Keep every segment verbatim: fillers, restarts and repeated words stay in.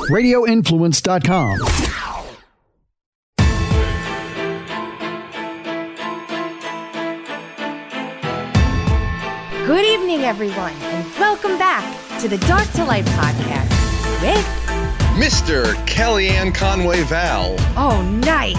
radio influence dot com. Good evening, everyone, and welcome back to the Dark to Light podcast with Mister Kellyanne Conway Val. Oh, nice.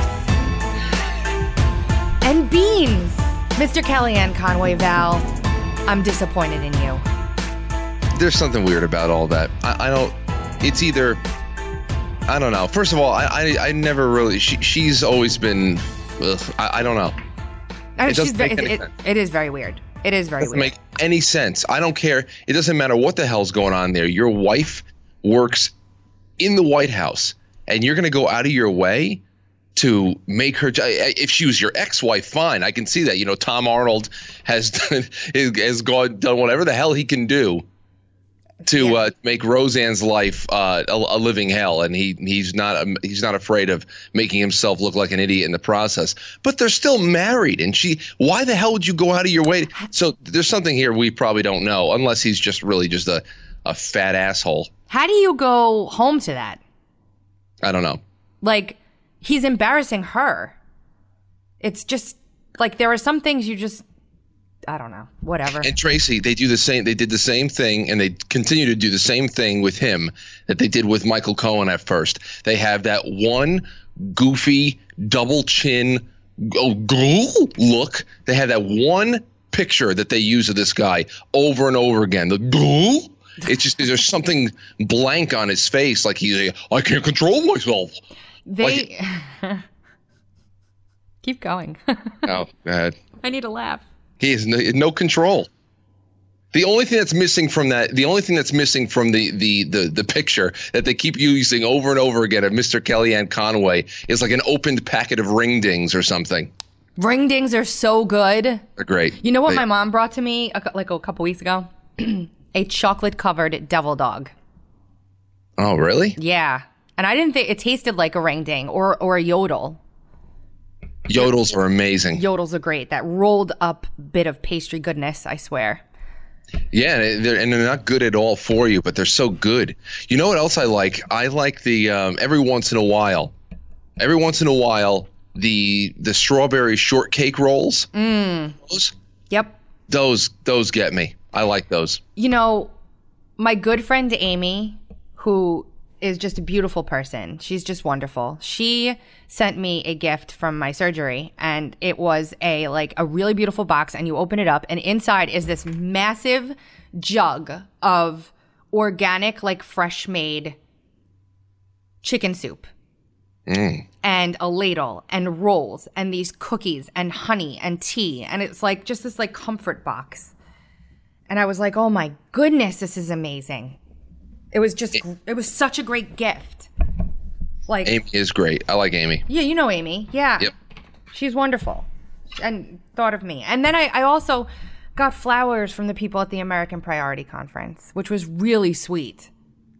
And Beans. Mister Kellyanne Conway Val, I'm disappointed in you. There's something weird about all that. I, I don't, it's either, I don't know. First of all, I I, I never really, she, she's always been, ugh, I, I don't know. I, It doesn't she's very, make any it, sense. it is very weird. It is very Doesn't weird. make any sense. I don't care. It doesn't matter what the hell's going on there. Your wife works in the White House, and you're going to go out of your way to make her. If she was your ex-wife, fine. I can see that. You know, Tom Arnold has done, has gone done whatever the hell he can do to Yeah. uh, make Roseanne's life uh, a, a living hell, and he he's not um, he's not afraid of making himself look like an idiot in the process. But they're still married, and she. Why the hell would you go out of your way? So there's something here we probably don't know, unless he's just really just a a fat asshole. How do you go home to that? I don't know. Like, he's embarrassing her. It's just, like, there are some things you just, I don't know, whatever. And Tracy, they do the same. They did the same thing, and they continue to do the same thing with him that they did with Michael Cohen at first. They have that one goofy double chin oh, ghoul look. They had that one picture that they use of this guy over and over again. The ghoul. It's just there's something blank on his face, like he's like, I can't control myself. They keep going. Oh, God. I need to laugh. He has no, no control. The only thing that's missing from that, the only thing that's missing from the, the, the, the picture that they keep using over and over again of Mister Kellyanne Conway is like an opened packet of ring dings or something. Ring dings are so good. They're great. You know what They- my mom brought to me a, cou- like a couple weeks ago? A chocolate covered devil dog. Oh, really? Yeah. And I didn't think it tasted like a ring ding or, or a yodel. Yodels are amazing. Yodels are great. That rolled up bit of pastry goodness, I swear. Yeah, and they're, and they're not good at all for you, but they're so good. You know what else I like? I like the um, every once in a while, every once in a while, the the strawberry shortcake rolls. Mm. Those, Yep. those those get me. I like those. You know, my good friend Amy, who is just a beautiful person. She's just wonderful. She sent me a gift from my surgery, and it was a like a really beautiful box, and you open it up and inside is this massive jug of organic, like fresh made chicken soup. Mm. And a ladle and rolls and these cookies and honey and tea, and it's like just this like comfort box. And I was like, oh my goodness, this is amazing. It was just, it was such a great gift. Like, Amy is great. I like Amy. yeah, you know Amy. Yeah. Yep. She's wonderful. And thought of me. And then I, I also got flowers from the people at the American Priority Conference, which was really sweet.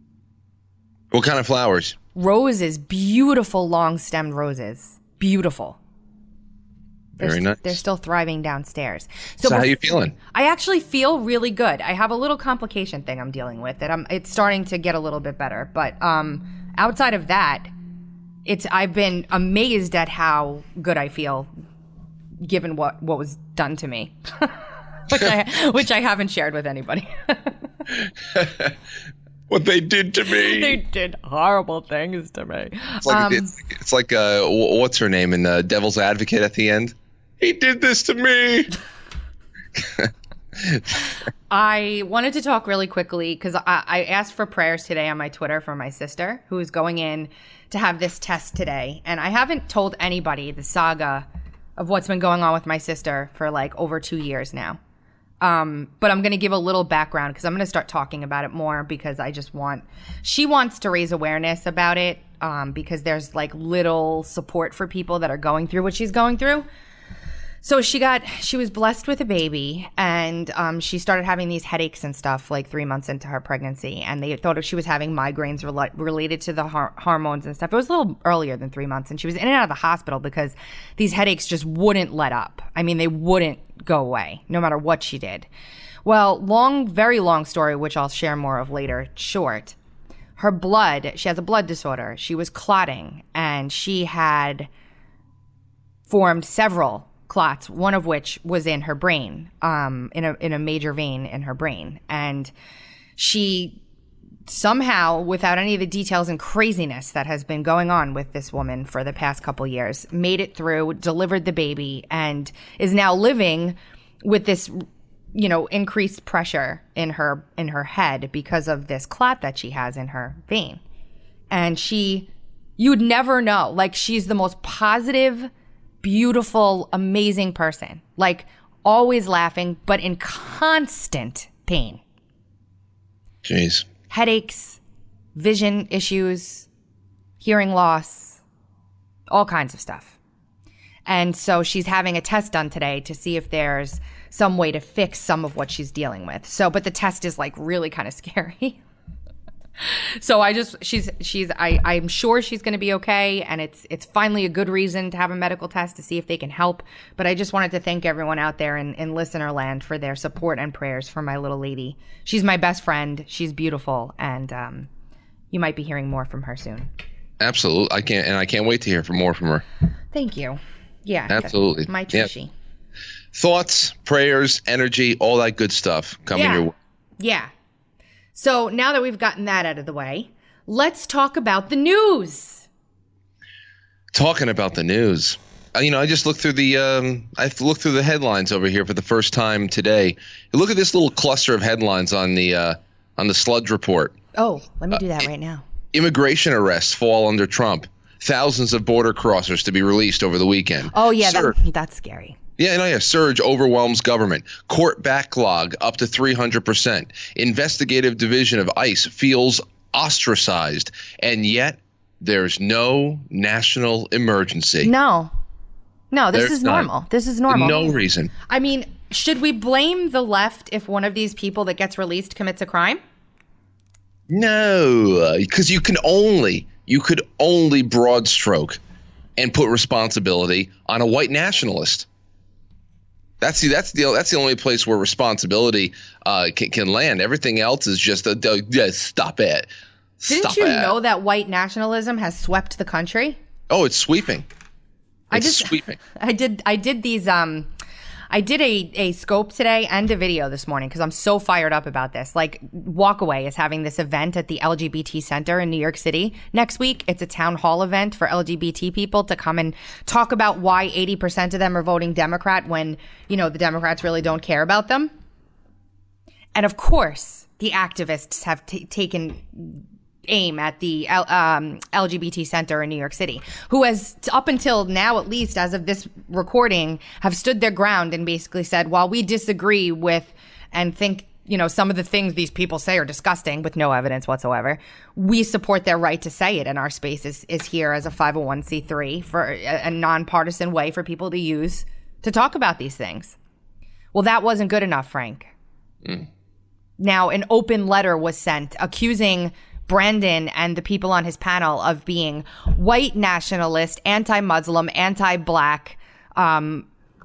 What kind of flowers? Roses, beautiful long-stemmed roses. Beautiful. Very They're, nice. They're still thriving downstairs. So, how bef- you feeling? I actually feel really good. I have a little complication thing I'm dealing with that I'm it's starting to get a little bit better. But um outside of that, it's I've been amazed at how good I feel given what, what was done to me. which I which I haven't shared with anybody. What they did to me. They did horrible things to me. It's like, Um, it's, it's like uh, wh- what's her name in the Devil's Advocate at the end? He did this to me. I wanted to talk really quickly because I, I asked for prayers today on my Twitter for my sister who is going in to have this test today. And I haven't told anybody the saga of what's been going on with my sister for like over two years now. Um, but I'm going to give a little background because I'm going to start talking about it more because I just want, she wants to raise awareness about it um, because there's like little support for people that are going through what she's going through. So she got, she was blessed with a baby and um, she started having these headaches and stuff like three months into her pregnancy. And they thought she was having migraines rela- related to the har- hormones and stuff. It was a little earlier than three months. And she was in and out of the hospital because these headaches just wouldn't let up. I mean, they wouldn't go away no matter what she did. Well, long, very long story, which I'll share more of later, short. her blood, she has a blood disorder. She was clotting, and she had formed several clots, one of which was in her brain, um, in a in a major vein in her brain. And she somehow, without any of the details and craziness that has been going on with this woman for the past couple years, made it through, delivered the baby, and is now living with this, you know, increased pressure in her in her head because of this clot that she has in her vein. And she, you'd never know. Like, she's the most positive, beautiful, amazing person. Like, always laughing, but in constant pain. Jeez. Headaches, vision issues, hearing loss, all kinds of stuff. And so she's having a test done today to see if there's some way to fix some of what she's dealing with. So, but the test is like really kind of scary. So I just, she's, she's, I, I'm sure she's going to be okay. And it's, it's finally a good reason to have a medical test to see if they can help. But I just wanted to thank everyone out there in, in listener land for their support and prayers for my little lady. She's my best friend. She's beautiful. And, um, you might be hearing more from her soon. Absolutely. I can't, and I can't wait to hear from more from her. Thank you. Yeah. Absolutely. My Trishy. Yeah. Thoughts, prayers, energy, all that good stuff coming yeah. your way. Yeah. So now that we've gotten that out of the way, let's talk about the news. Talking about the news. Uh, you know, I just looked through the um, I looked through the headlines over here for the first time today. Look at this little cluster of headlines on the uh, on the Sludge Report. Oh, let me do that uh, right now. Immigration arrests fall under Trump. Thousands of border crossers to be released over the weekend. Oh, yeah, Sur- that, that's scary. Yeah, no, yeah. Surge overwhelms government. Court backlog up to three hundred percent. Investigative division of ICE feels ostracized. And yet there's no national emergency. No. No, this There's is normal. not. This is normal. No reason. I mean, should we blame the left if one of these people that gets released commits a crime? No, because you can only, you could only broad stroke and put responsibility on a white nationalist. That's the that's the that's the only place where responsibility uh, can, can land. Everything else is just a, a, yeah, stop it. Didn't Stop you it. know that white nationalism has swept the country? Oh, it's sweeping. It's I just sweeping. I did I did these um I did a, a scope today and a video this morning because I'm so fired up about this. Like, Walkaway is having this event at the L G B T Center in New York City next week. It's a town hall event for L G B T people to come and talk about why eighty percent of them are voting Democrat when, you know, the Democrats really don't care about them. And of course, the activists have t- taken aim at the um, L G B T Center in New York City, who has, up until now, at least as of this recording, have stood their ground and basically said, while we disagree with and think, you know, some of the things these people say are disgusting with no evidence whatsoever, we support their right to say it. And our space is, is here as a five oh one c three for a, a nonpartisan way for people to use to talk about these things. Well, that wasn't good enough, Frank. Mm. Now, an open letter was sent accusing Brandon and the people on his panel of being white nationalist, anti-Muslim, anti-black, um,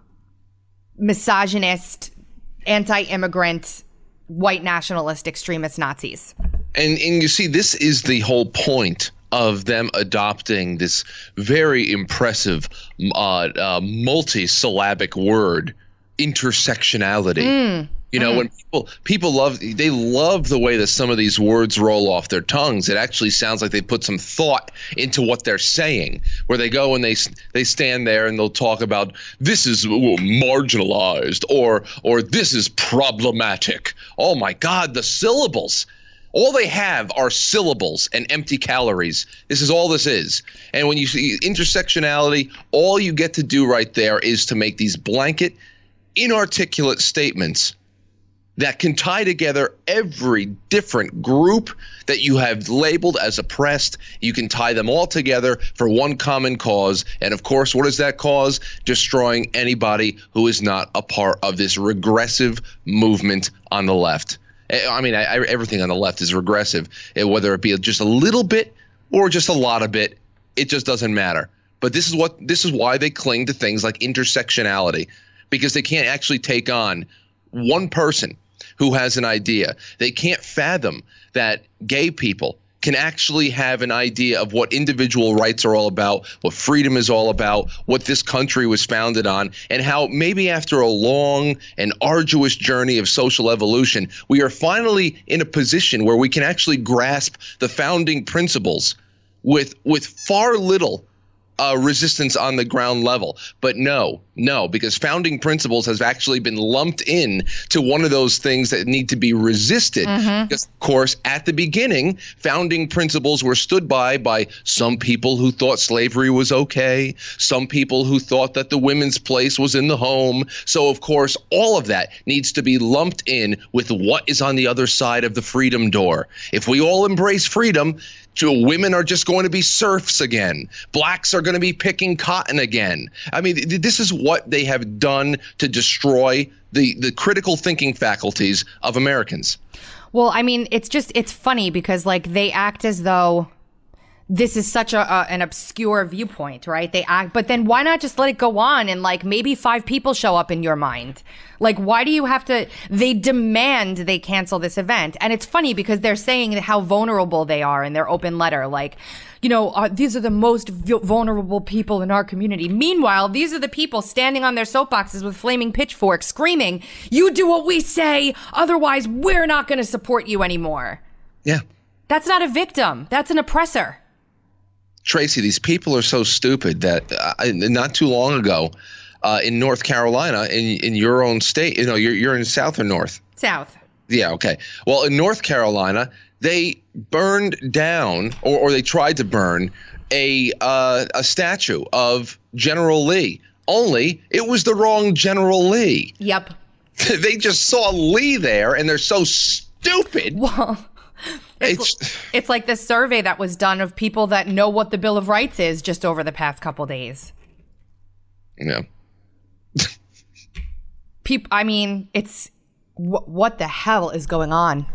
misogynist, anti-immigrant, white nationalist, extremist Nazis. And and you see, this is the whole point of them adopting this very impressive uh, uh, multi-syllabic word, intersectionality. Mm. You know, mm. when people people love they love the way that some of these words roll off their tongues. It actually sounds like they put some thought into what they're saying. Where they go and they they stand there and they'll talk about this is marginalized or or this is problematic. Oh my God, the syllables. All they have are syllables and empty calories. This is all this is. And when you see intersectionality, all you get to do right there is to make these blanket, inarticulate statements that can tie together every different group that you have labeled as oppressed. You can tie them all together for one common cause. And of course, what is that cause? Destroying anybody who is not a part of this regressive movement on the left. I mean, I, I, everything on the left is regressive, whether it be just a little bit or just a lot of it. It just doesn't matter. But this is what this is why they cling to things like intersectionality, because they can't actually take on one person who has an idea. They can't fathom that gay people can actually have an idea of what individual rights are all about, what freedom is all about, what this country was founded on, and how maybe after a long and arduous journey of social evolution, we are finally in a position where we can actually grasp the founding principles with with far little Uh, resistance on the ground level. But no, no, because founding principles has actually been lumped in to one of those things that need to be resisted. Mm-hmm. Because, of course, at the beginning, founding principles were stood by by some people who thought slavery was okay, some people who thought that the women's place was in the home. So, of course, all of that needs to be lumped in with what is on the other side of the freedom door. If we all embrace freedom, women are just going to be serfs again. Blacks are going to be picking cotton again. I mean, th- this is what they have done to destroy the, the critical thinking faculties of Americans. Well, I mean, it's just, it's funny because, like, they act as though this is such a, a an obscure viewpoint, right? They act, but then why not just let it go on and, like, maybe five people show up in your mind? Like, why do you have to, they demand they cancel this event. And it's funny because they're saying how vulnerable they are in their open letter. Like, you know, uh, these are the most v- vulnerable people in our community. Meanwhile, these are the people standing on their soapboxes with flaming pitchforks screaming, you do what we say, otherwise we're not going to support you anymore. Yeah. That's not a victim. That's an oppressor. Tracy, these people are so stupid that uh, not too long ago uh, in North Carolina, in in your own state, you know, you're you're in South or North? South. Yeah, okay. Well, in North Carolina, they burned down, or, or they tried to burn, a uh, a statue of General Lee. Only it was the wrong General Lee. Yep. They just saw Lee there, and they're so stupid. Well, It's, it's, it's like this survey that was done of people that know what the Bill of Rights is just over the past couple days. Yeah. People, I mean, it's wh- what the hell is going on?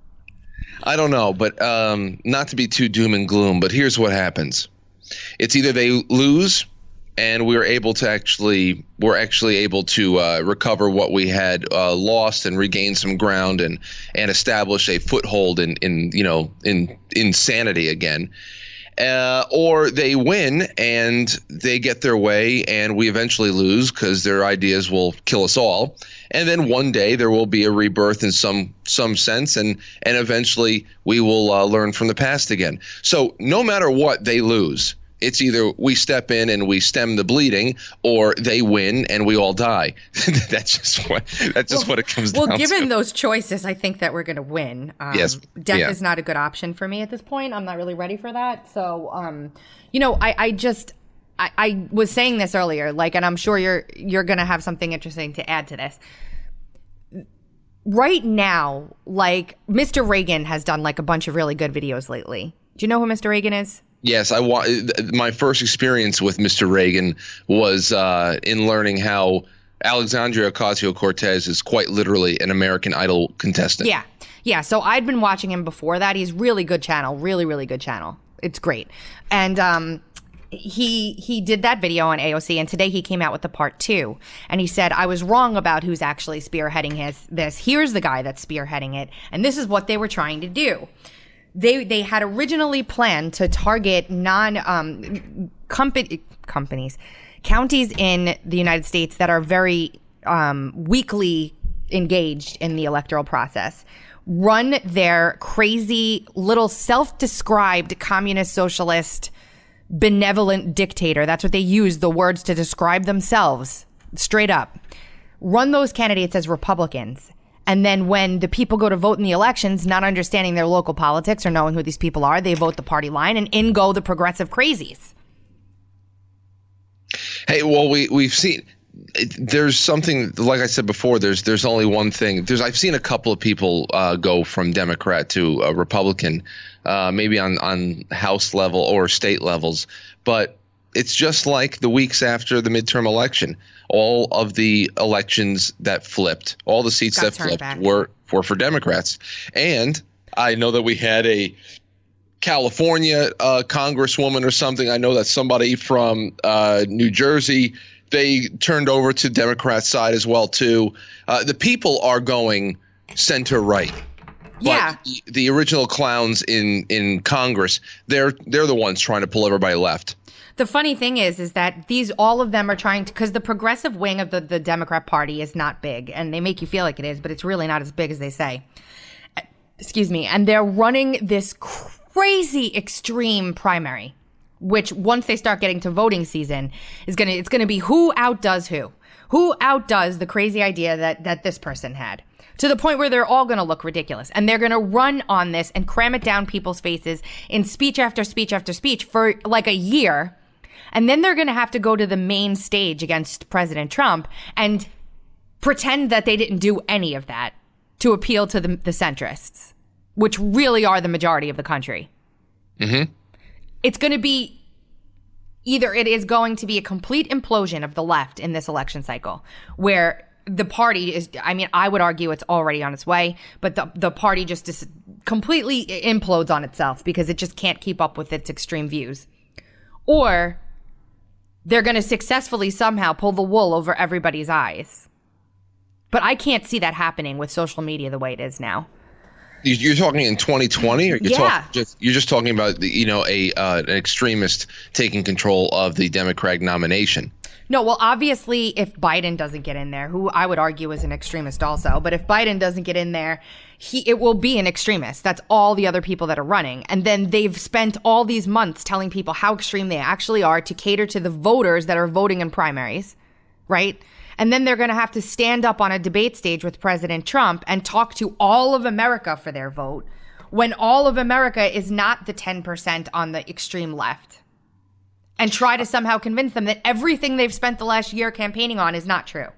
I don't know, but um, not to be too doom and gloom, but here's what happens. It's either they lose and we're able to actually we're actually able to uh, recover what we had uh, lost and regain some ground and and establish a foothold in in you know in insanity again, uh, or they win and they get their way and we eventually lose because their ideas will kill us all, and then one day there will be a rebirth in some some sense, and and eventually we will uh, learn from the past again. So no matter what, they lose. It's either we step in and we stem the bleeding, or they win and we all die. That's just what that's just well, what it comes well, down to. Well, given those choices, I think that we're going to win. Um, yes, death yeah. is not a good option for me at this point. I'm not really ready for that. So, um, you know, I, I just I, I was saying this earlier, like, and I'm sure you're you're going to have something interesting to add to this. Right now, like, Mister Reagan has done like a bunch of really good videos lately. Do you know who Mister Reagan is? Yes, I wa- my first experience with Mister Reagan was uh, in learning how Alexandria Ocasio-Cortez is quite literally an American Idol contestant. Yeah, yeah. So I'd been watching him before that. He's really good channel, really, really good channel. It's great. And um, he he did that video on A O C, and today he came out with the part two. And he said, I was wrong about who's actually spearheading his this. Here's the guy that's spearheading it, and this is what they were trying to do. They they had originally planned to target non um company companies, counties in the United States that are very um, weakly engaged in the electoral process, run their crazy little self-described communist socialist benevolent dictator. That's what they use the words to describe themselves, straight up. Run those candidates as Republicans. And then when the people go to vote in the elections, not understanding their local politics or knowing who these people are, they vote the party line, and in go the progressive crazies. Hey, well, we we've seen there's something, like I said before, there's there's only one thing. There's I've seen a couple of people uh, go from Democrat to a Republican, uh, maybe on on House level or state levels, but it's just like the weeks after the midterm election. All of the elections that flipped, all the seats Got that flipped back. were, were for Democrats. And I know that we had a California uh, congresswoman or something. I know that somebody from uh, New Jersey, they turned over to Democrat side as well, too. Uh, the people are going center right. Yeah. But the original clowns in, in Congress, they're they're the ones trying to pull everybody left. The funny thing is, is that these, all of them are trying to, because the progressive wing of the, the Democrat Party is not big, and they make you feel like it is, but it's really not as big as they say. Excuse me. And they're running this crazy extreme primary, which once they start getting to voting season is going to, it's going to be who outdoes who, who outdoes the crazy idea that, that this person had, to the point where they're all going to look ridiculous. And they're going to run on this and cram it down people's faces in speech after speech after speech for like a year. And then they're going to have to go to the main stage against President Trump and pretend that they didn't do any of that to appeal to the, the centrists, which really are the majority of the country. Mm-hmm. It's going to be either it is going to be a complete implosion of the left in this election cycle, where the party is, I mean, I would argue it's already on its way, but the, the party just is completely implodes on itself because it just can't keep up with its extreme views. Or they're going to successfully somehow pull the wool over everybody's eyes. But I can't see that happening with social media the way it is now. You're talking in twenty twenty, or you're Yeah. talking just you're just talking about the, you know a uh, an extremist taking control of the Democratic nomination. No, well, obviously, if Biden doesn't get in there, who I would argue is an extremist also, but if Biden doesn't get in there, he it will be an extremist. That's all the other people that are running. And then they've spent all these months telling people how extreme they actually are to cater to the voters that are voting in primaries, right? And then they're going to have to stand up on a debate stage with President Trump and talk to all of America for their vote, when all of America is not the ten percent on the extreme left. And try to somehow convince them that everything they've spent the last year campaigning on is not true.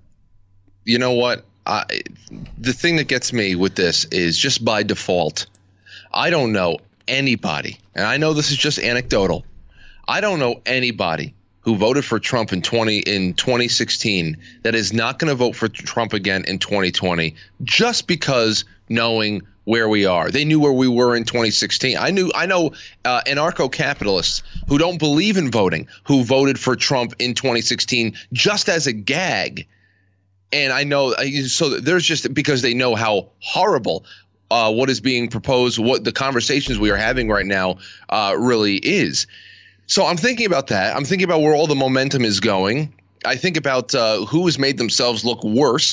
You know what? I, the thing that gets me with this is just by default, I don't know anybody, and I know this is just anecdotal, I don't know anybody who voted for Trump in twenty in twenty sixteen that is not going to vote for Trump again in twenty twenty just because knowing where we are. They knew where we were in twenty sixteen. I knew I know uh, anarcho-capitalists who don't believe in voting who voted for Trump in twenty sixteen just as a gag. And I know so there's just because they know how horrible uh, what is being proposed, what the conversations we are having right now uh, really is. So I'm thinking about that. I'm thinking about where all the momentum is going. I think about uh, who has made themselves look worse.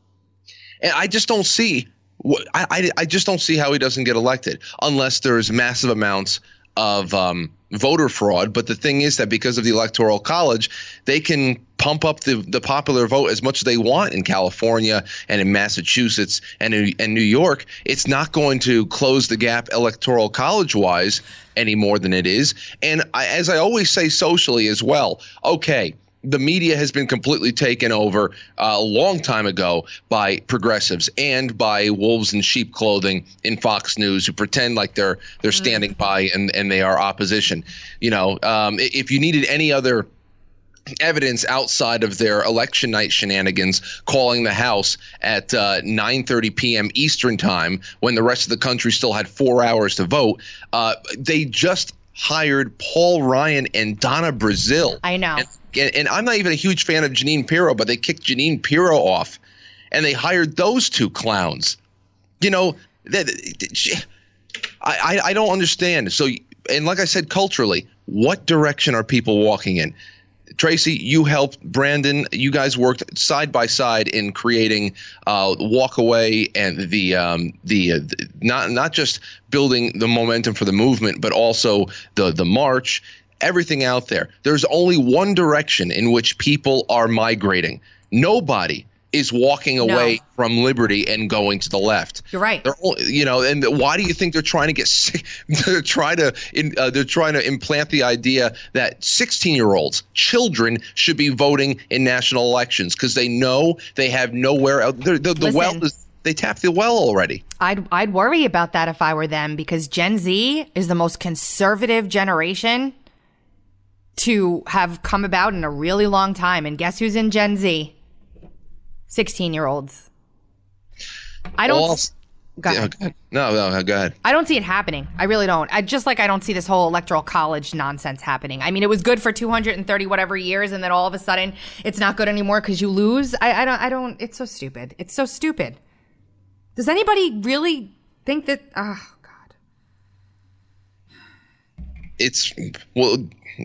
And I just don't see I, I, I just don't see how he doesn't get elected unless there's massive amounts of um, voter fraud. But the thing is that because of the Electoral College, they can pump up the, the popular vote as much as they want in California and in Massachusetts and in, and New York. It's not going to close the gap Electoral College wise any more than it is. And I, as I always say socially as well, okay, the media has been completely taken over uh, a long time ago by progressives and by wolves in sheep clothing in Fox News who pretend like they're they're standing by and, and they are opposition. You know, um, if you needed any other evidence outside of their election night shenanigans, calling the House at uh, nine thirty p.m. Eastern time when the rest of the country still had four hours to vote, uh, they just hired Paul Ryan and Donna Brazile. I know. And, and, and I'm not even a huge fan of Jeanine Pirro, but they kicked Jeanine Pirro off, and they hired those two clowns. You know, that, I, I don't understand. So, and like I said, culturally, what direction are people walking in? Tracy, you helped Brandon. You guys worked side by side in creating uh, Walk Away and the um, the, uh, the not not just building the momentum for the movement, but also the the march, everything out there. There's only one direction in which people are migrating. Nobody is walking away No. from liberty and going to the left. You're right. They're, you know, and why do you think they're trying to get sick? They're trying to in, uh, they're trying to implant the idea that sixteen-year-olds, children, should be voting in national elections because they know they have nowhere else. The, the, the well is they tapped the well already. I'd I'd worry about that if I were them, because Gen Z is the most conservative generation to have come about in a really long time. And guess who's in Gen Z? sixteen-year-olds. I don't. All, go ahead. Yeah, no, no, go ahead. I don't see it happening. I really don't. I just like I don't see this whole electoral college nonsense happening. I mean, it was good for two hundred thirty whatever years, and then all of a sudden it's not good anymore because you lose. I, I don't. I don't. It's so stupid. It's so stupid. Does anybody really think that, oh, God. It's, well,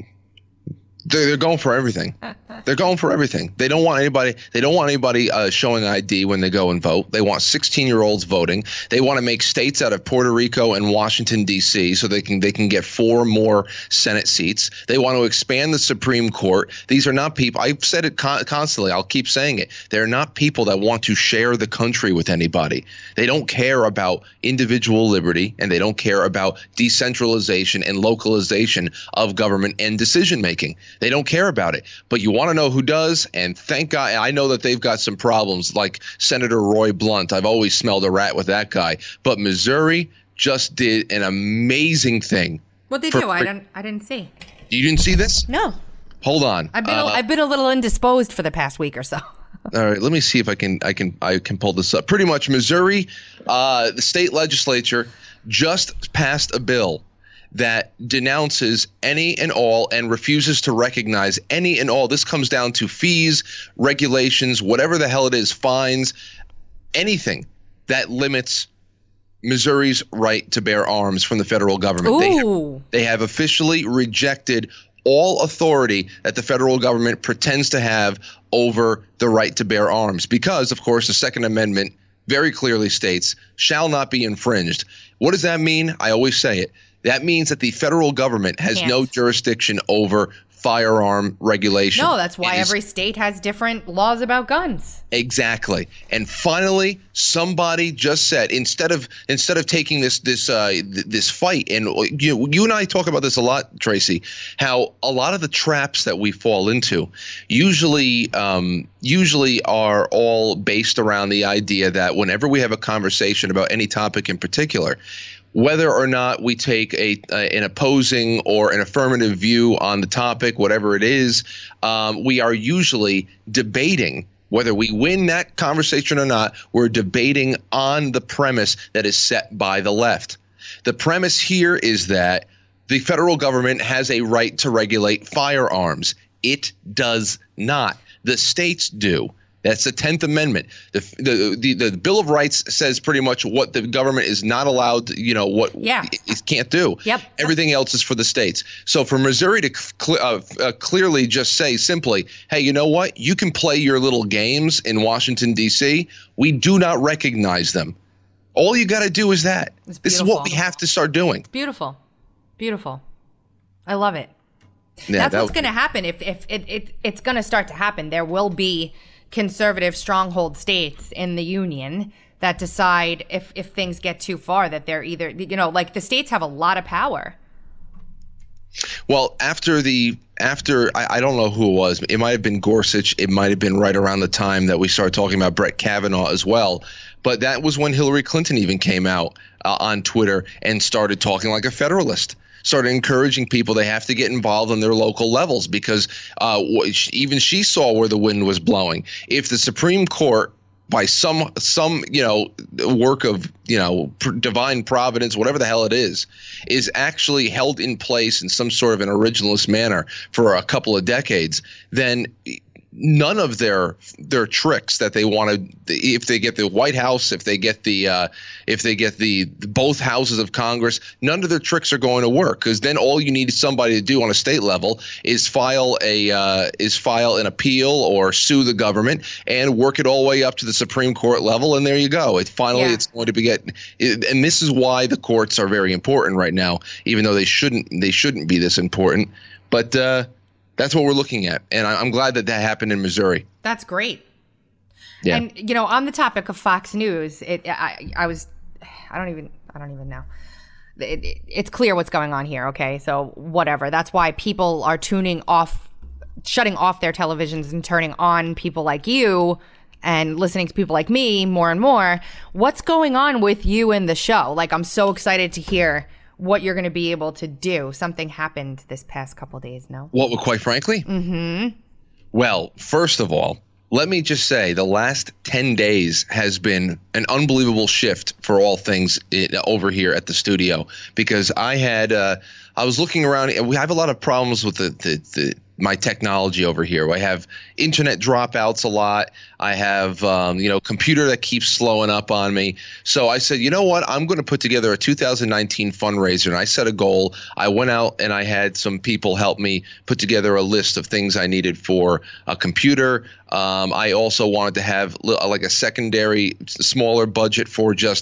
they're, they're going for everything. They're going for everything. They don't want anybody. They don't want anybody uh, showing I D when they go and vote. They want sixteen-year-olds voting. They want to make states out of Puerto Rico and Washington D C so they can they can get four more Senate seats. They want to expand the Supreme Court. These are not people. I've said it con- constantly. I'll keep saying it. They're not people that want to share the country with anybody. They don't care about individual liberty, and they don't care about decentralization and localization of government and decision making. They don't care about it. But you want to know who does, and thank God. I know that they've got some problems, like Senator Roy Blunt. I've always smelled a rat with that guy. But Missouri just did an amazing thing. What they for, do? I don't. I didn't see. You didn't see this? No. Hold on. I've been. Uh, a, I've been a little indisposed for the past week or so. All right, let me see if I can. I can. I can pull this up. Pretty much, Missouri, uh, the state legislature just passed a bill that denounces any and all and refuses to recognize any and all. This comes down to fees, regulations, whatever the hell it is, fines, anything that limits Missouri's right to bear arms from the federal government. They have, they have officially rejected all authority that the federal government pretends to have over the right to bear arms because, of course, the Second Amendment very clearly states shall not be infringed. What does that mean? I always say it. That means that the federal government has Can't. no jurisdiction over firearm regulation. No, that's why It is- every state has different laws about guns. Exactly. And finally, somebody just said, instead of instead of taking this this uh, th- this fight, and you you and I talk about this a lot, Tracy, how a lot of the traps that we fall into usually um, usually are all based around the idea that whenever we have a conversation about any topic in particular, whether or not we take a, a an opposing or an affirmative view on the topic, whatever it is, um, we are usually debating whether we win that conversation or not. We're debating on the premise that is set by the left. The premise here is that the federal government has a right to regulate firearms. It does not. The states do. That's the tenth Amendment. The, the the the Bill of Rights says pretty much what the government is not allowed to, you know, what Yeah. it, it can't do. Yep. Everything else is for the states. So for Missouri to cl- uh, uh, clearly just say simply, hey, you know what? You can play your little games in Washington, D C. We do not recognize them. All you got to do is that. It's This is what we beautiful. have to start doing. Beautiful. Beautiful. I love it. Yeah, That's that what's was- going to happen. If if it, it it's going to start to happen, there will be conservative stronghold states in the union that decide if if things get too far that they're either, you know, like the states have a lot of power. Well, after the after I, I don't know who it was. It might have been Gorsuch. It might have been right around the time that we started talking about Brett Kavanaugh as well. But that was when Hillary Clinton even came out uh, on Twitter and started talking like a Federalist. Started encouraging people they have to get involved on their local levels because uh, even she saw where the wind was blowing. If the Supreme Court, by some some you know work of you know divine providence, whatever the hell it is, is actually held in place in some sort of an originalist manner for a couple of decades, then none of their their tricks that they want to, if they get the White House, if they get the uh, if they get the both houses of Congress, none of their tricks are going to work because then all you need somebody to do on a state level is file a uh, is file an appeal or sue the government and work it all the way up to the Supreme Court level, and there you go. It finally Yeah. it's going to be get, and this is why the courts are very important right now, even though they shouldn't they shouldn't be this important, but. Uh, That's what we're looking at, and I- I'm glad that that happened in Missouri. That's great. Yeah. And you know, on the topic of Fox News, it I, I was I don't even I don't even know. It, it, it's clear what's going on here, okay? So whatever. That's why people are tuning off, shutting off their televisions and turning on people like you and listening to people like me more and more. What's going on with you and the show? Like, I'm so excited to hear what you're going to be able to do. Something happened this past couple days, no? What, quite frankly? Mm-hmm. Well, first of all, let me just say the last ten days has been an unbelievable shift for all things it, over here at the studio because I had uh, I was looking around and we have a lot of problems with the the, the my technology over here. I have internet dropouts a lot. I have, um, you know, computer that keeps slowing up on me. So I said, you know what? I'm going to put together a two thousand nineteen fundraiser. And I set a goal. I went out and I had some people help me put together a list of things I needed for a computer. Um, I also wanted to have li- like a secondary, smaller budget for just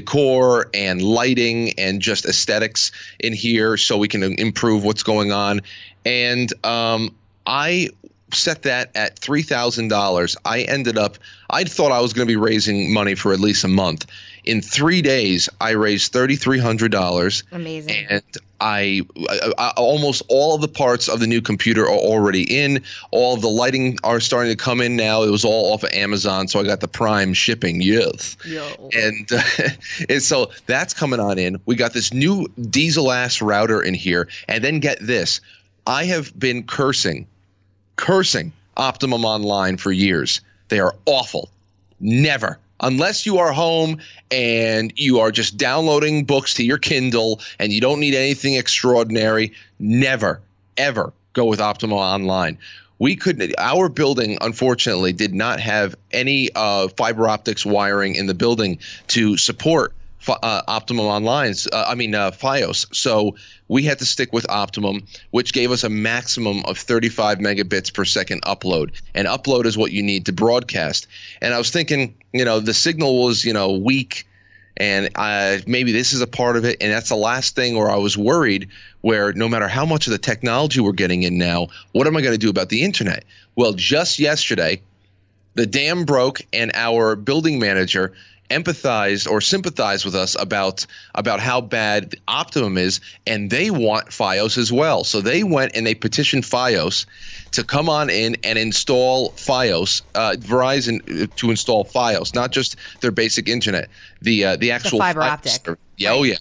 decor and lighting and just aesthetics in here so we can improve what's going on. And um, I set that at three thousand dollars. I ended up, I thought I was going to be raising money for at least a month. In three days, I raised three thousand three hundred dollars. Amazing. And I, I, I almost all of the parts of the new computer are already in. All of the lighting are starting to come in now. It was all off of Amazon, so I got the Prime shipping. Yes. Yo. And, uh, and so that's coming on in. We got this new diesel-ass router in here. And then get this. I have been cursing, cursing Optimum Online for years. They are awful. Never. Unless you are home and you are just downloading books to your Kindle and you don't need anything extraordinary, never, ever go with Optimum Online. We couldn't. Our building, unfortunately, did not have any uh, fiber optics wiring in the building to support uh, Optimum Online's. Uh, I mean, uh, Fios. So we had to stick with Optimum, which gave us a maximum of thirty-five megabits per second upload. And upload is what you need to broadcast. And I was thinking, you know, the signal was, you know, weak. And uh, maybe this is a part of it. And that's the last thing where I was worried, where no matter how much of the technology we're getting in now, what am I going to do about the internet? Well, just yesterday, the dam broke and our building manager empathized or sympathized with us about about how bad Optimum is, and they want Fios as well. So they went and they petitioned Fios to come on in and install Fios, uh, Verizon to install Fios, not just their basic internet, the uh, the actual the fiber Fios. optic. Yeah, oh yeah.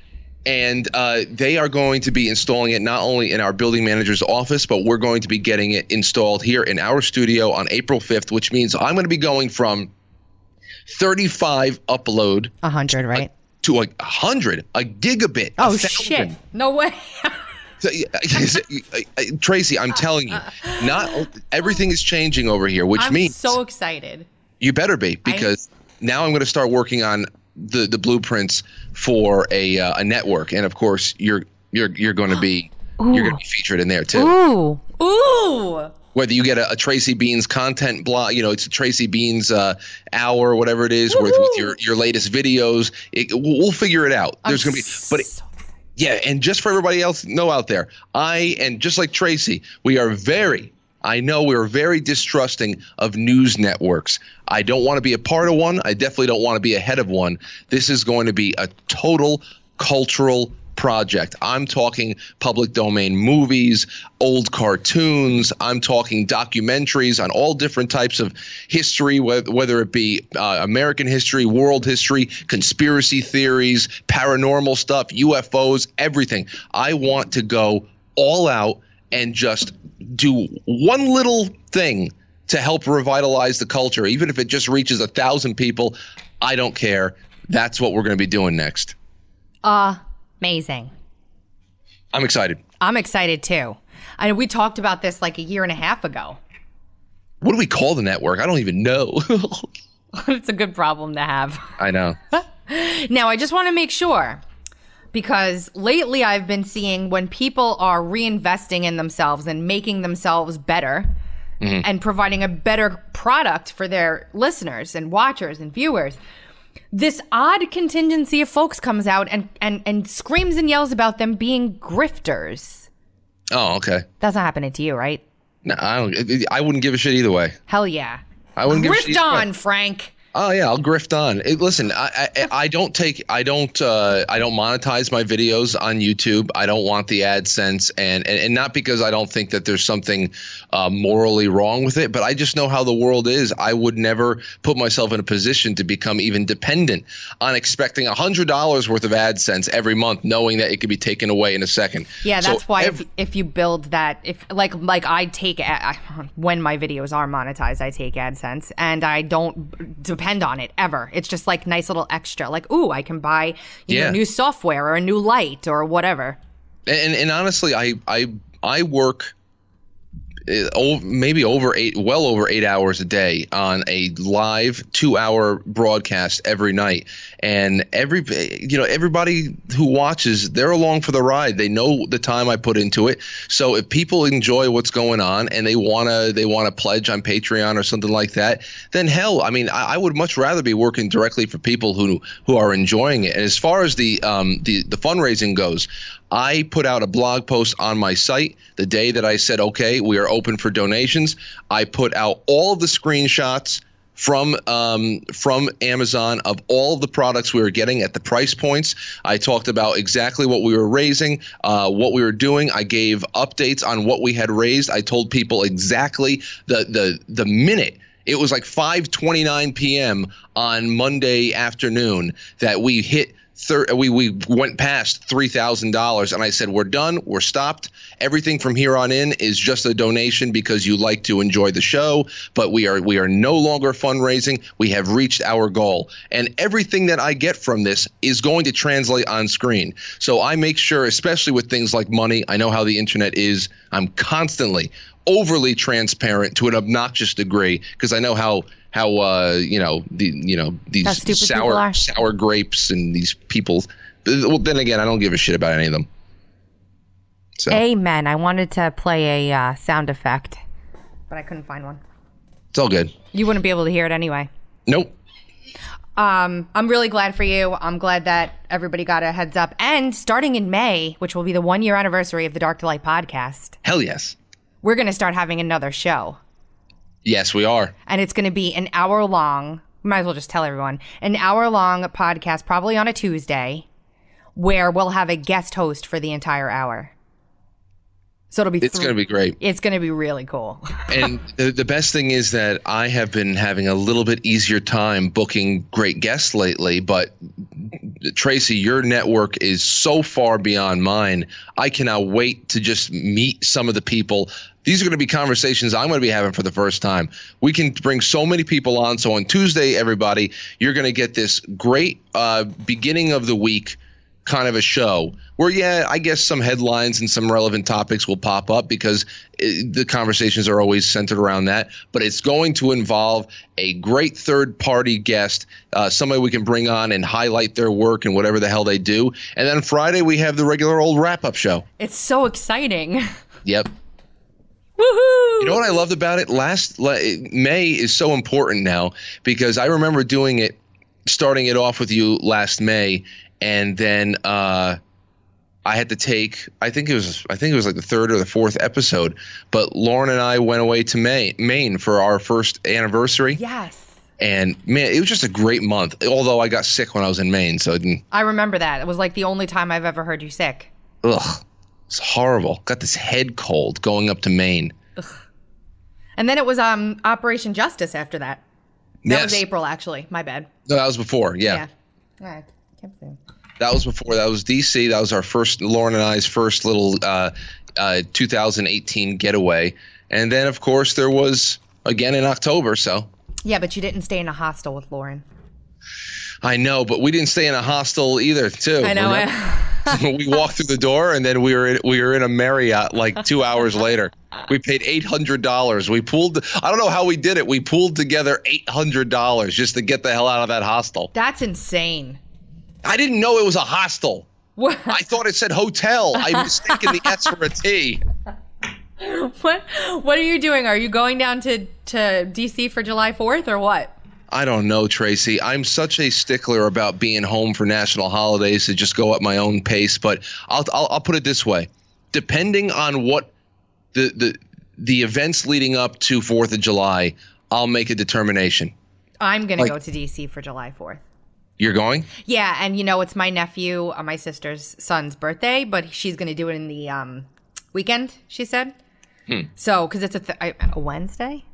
And uh, they are going to be installing it not only in our building manager's office, but we're going to be getting it installed here in our studio on April fifth, which means I'm going to be going from thirty-five upload A hundred, right? To a hundred, a gigabit. Oh, a shit. No way. So, Tracy, I'm telling you, not everything is changing over here, which I'm means so excited. You better be, because I, now I'm going to start working on the, the blueprints for a uh, a network, and of course you're you're you're going to be Ooh. you're going to be featured in there too. Ooh, ooh. Whether you get a, a Tracy Beans content blog, you know, it's a Tracy Beans uh, hour, whatever it is, with, with your, your latest videos. It, we'll, we'll figure it out. I'm There's going to be, but it, yeah, and just for everybody else know out there, I, and just like Tracy, we are very, I know we're very distrusting of news networks. I don't want to be a part of one. I definitely don't want to be ahead of one. This is going to be a total cultural project. I'm talking public domain movies, old cartoons. I'm talking documentaries on all different types of history, whether, whether it be uh, American history, world history, conspiracy theories, paranormal stuff, U F Os, everything. I want to go all out and just do one little thing to help revitalize the culture. Even if it just reaches a thousand people, I don't care. That's what we're going to be doing next. Uh Amazing. I'm excited. I'm excited too. I we talked about this like a year and a half ago. What do we call the network? I don't even know. It's a good problem to have. I know. Now, I just want to make sure, because lately I've been seeing when people are reinvesting in themselves and making themselves better mm-hmm. and providing a better product for their listeners and watchers and viewers, this odd contingency of folks comes out and, and, and screams and yells about them being grifters. Oh, okay. That's not happening to you, right? No, I don't. I wouldn't give a shit either way. Hell yeah. I wouldn't Grift give a shit on, Frank. Oh yeah, I'll grift on. It, listen, I, I I don't take I don't uh, I don't monetize my videos on YouTube. I don't want the AdSense, and and, and not because I don't think that there's something uh, morally wrong with it, but I just know how the world is. I would never put myself in a position to become even dependent on expecting a hundred dollars worth of AdSense every month, knowing that it could be taken away in a second. Yeah, that's so why every, if if you build that, if like like I take I, when my videos are monetized, I take AdSense, and I don't depend on it ever. It's just like nice little extra, like, ooh, I can buy you yeah. know, new software or a new light or whatever. And and honestly, I I I work uh, oh, maybe over eight, well over eight hours a day on a live two-hour broadcast every night. And every, you know, everybody who watches, they're along for the ride. They know the time I put into it. So if people enjoy what's going on and they wanna they wanna pledge on Patreon or something like that, then hell, I mean, I, I would much rather be working directly for people who who are enjoying it. And as far as the um the the fundraising goes, I put out a blog post on my site the day that I said, okay, we are open for donations. I put out all of the screenshots from um, from Amazon of all of the products we were getting at the price points. I talked about exactly what we were raising, uh, what we were doing. I gave updates on what we had raised. I told people exactly the the the minute. It was like five twenty-nine p.m. on Monday afternoon that we hit Thir- we we went past three thousand dollars, and I said, we're done, we're stopped. Everything from here on in is just a donation because you like to enjoy the show, but we are we are no longer fundraising. We have reached our goal, and everything that I get from this is going to translate on screen. So I make sure, especially with things like money, I know how the internet is. I'm constantly overly transparent to an obnoxious degree because I know how how uh, you know the you know these sour sour grapes and these people. Well, then again, I don't give a shit about any of them. So. Amen. I wanted to play a uh, sound effect, but I couldn't find one. It's all good. You wouldn't be able to hear it anyway. Nope. Um, I'm really glad for you. I'm glad that everybody got a heads up. And starting in May, which will be the one year anniversary of the Dark to Light podcast. Hell yes. We're going to start having another show. Yes, we are. And it's going to be an hour long. Might as well just tell everyone. An hour long podcast, probably on a Tuesday, where we'll have a guest host for the entire hour. So it'll be. It's th- going to be great. It's going to be really cool. And the, the best thing is that I have been having a little bit easier time booking great guests lately. But Tracy, your network is so far beyond mine. I cannot wait to just meet some of the people. These are going to be conversations I'm going to be having for the first time. We can bring so many people on. So on Tuesday, everybody, you're going to get this great uh, beginning of the week kind of a show where, yeah, I guess some headlines and some relevant topics will pop up because it, the conversations are always centered around that. But it's going to involve a great third party guest, uh, somebody we can bring on and highlight their work and whatever the hell they do. And then Friday, we have the regular old wrap up show. It's so exciting. Yep. Woohoo! You know what I loved about it? Last May is so important now because I remember doing it, starting it off with you last May. And then uh, I had to take, I think it was, I think it was like the third or the fourth episode. But Lauren and I went away to Maine, Maine for our first anniversary. Yes. And man, it was just a great month. Although I got sick when I was in Maine, so it didn't. I remember that. It was like the only time I've ever heard you sick. Ugh, it's horrible. Got this head cold going up to Maine. Ugh. And then it was um Operation Justice after that. That yes. was April, actually. My bad. No, that was before. Yeah. Yeah. All right. That was before. That was D C. That was our first, Lauren and I's first little uh, uh, two thousand eighteen getaway. And then, of course, there was again in October. So. Yeah, but you didn't stay in a hostel with Lauren. I know, but we didn't stay in a hostel either, too. I know. We walked through the door, and then we were in, we were in a Marriott like two hours later. We paid eight hundred dollars. We pooled. I don't know how we did it. We pooled together eight hundred dollars just to get the hell out of that hostel. That's insane. I didn't know it was a hostel. What? I thought it said hotel. I mistaken the S for a T. What What are you doing? Are you going down to, to D C for July fourth or what? I don't know, Tracy. I'm such a stickler about being home for national holidays to just go at my own pace. But I'll I'll, I'll put it this way: depending on what the the the events leading up to Fourth of July, I'll make a determination. I'm gonna like, go to D C for July fourth. You're going? Yeah, and you know it's my nephew, uh, my sister's son's birthday, but she's gonna do it in the um, weekend. She said. Hmm. So, because it's a, th- a Wednesday.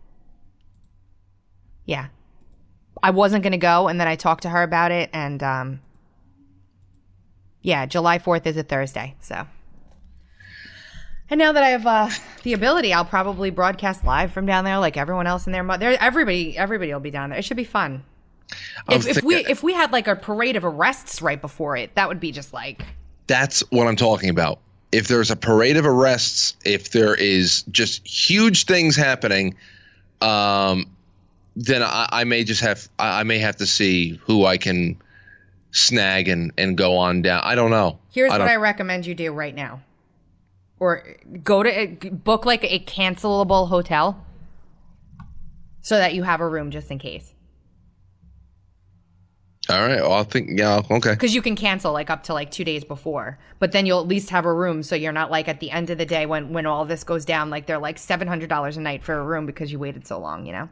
Yeah. I wasn't going to go, and then I talked to her about it, and um, yeah, July fourth is a Thursday, so. And now that I have uh, the ability, I'll probably broadcast live from down there like everyone else in there. there everybody, everybody will be down there. It should be fun. If, if we if we had like a parade of arrests right before it, that would be just like. That's what I'm talking about. if there's a parade of arrests, if there is just huge things happening, um, then I, I may just have I, I may have to see who I can snag and, and go on down. I don't know. Here's I what I recommend you do right now. Or go to book like a cancelable hotel so that you have a room just in case. All right. Well, I'll think. Yeah. Okay. Because you can cancel like up to like two days before, but then you'll at least have a room, so you're not like at the end of the day when when all this goes down, like they're like seven hundred dollars a night for a room because you waited so long, you know.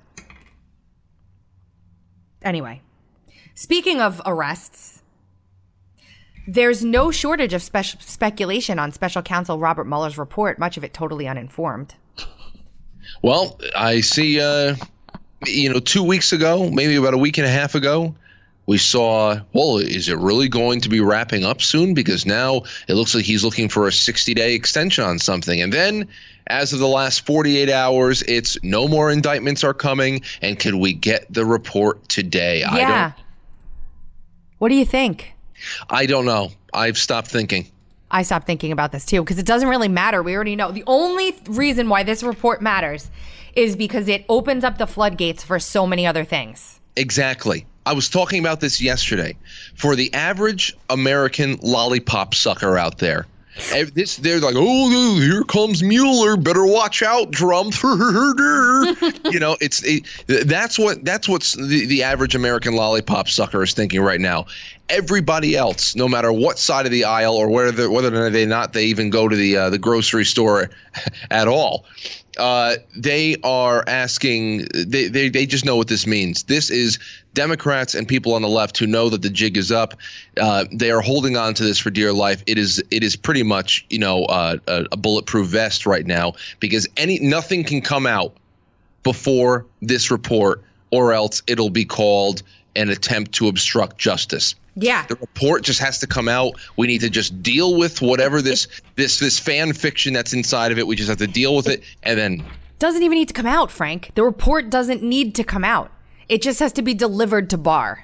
Anyway, speaking of arrests, there's no shortage of spec- speculation on Special Counsel Robert Mueller's report. Much of it totally uninformed. Well, I see. Uh, you know, two weeks ago, maybe about a week and a half ago, we saw, well, is it really going to be wrapping up soon? Because now it looks like he's looking for a sixty-day extension on something. And then as of the last forty-eight hours, it's no more indictments are coming. And could we get the report today? Yeah. I don't, what do you think? I don't know. I've stopped thinking. I stopped thinking about this too because it doesn't really matter. We already know. The only th- reason why this report matters is because it opens up the floodgates for so many other things. Exactly. I was talking about this yesterday. For the average American lollipop sucker out there, this they're like, oh, here comes Mueller. Better watch out, Trump. You know, it's it, that's what that's what's the, the average American lollipop sucker is thinking right now. Everybody else, no matter what side of the aisle or whether whether or they not they even go to the uh, the grocery store at all. Uh, they are asking, they, they, they just know what this means. This is Democrats and people on the left who know that the jig is up. Uh, they are holding on to this for dear life. It is it is pretty much, you know, uh, a, a bulletproof vest right now because any nothing can come out before this report or else it'll be called an attempt to obstruct justice. Yeah. The report just has to come out. We need to just deal with whatever this this this fan fiction that's inside of it. We just have to deal with it and then doesn't even need to come out, Frank. The report doesn't need to come out. It just has to be delivered to Barr.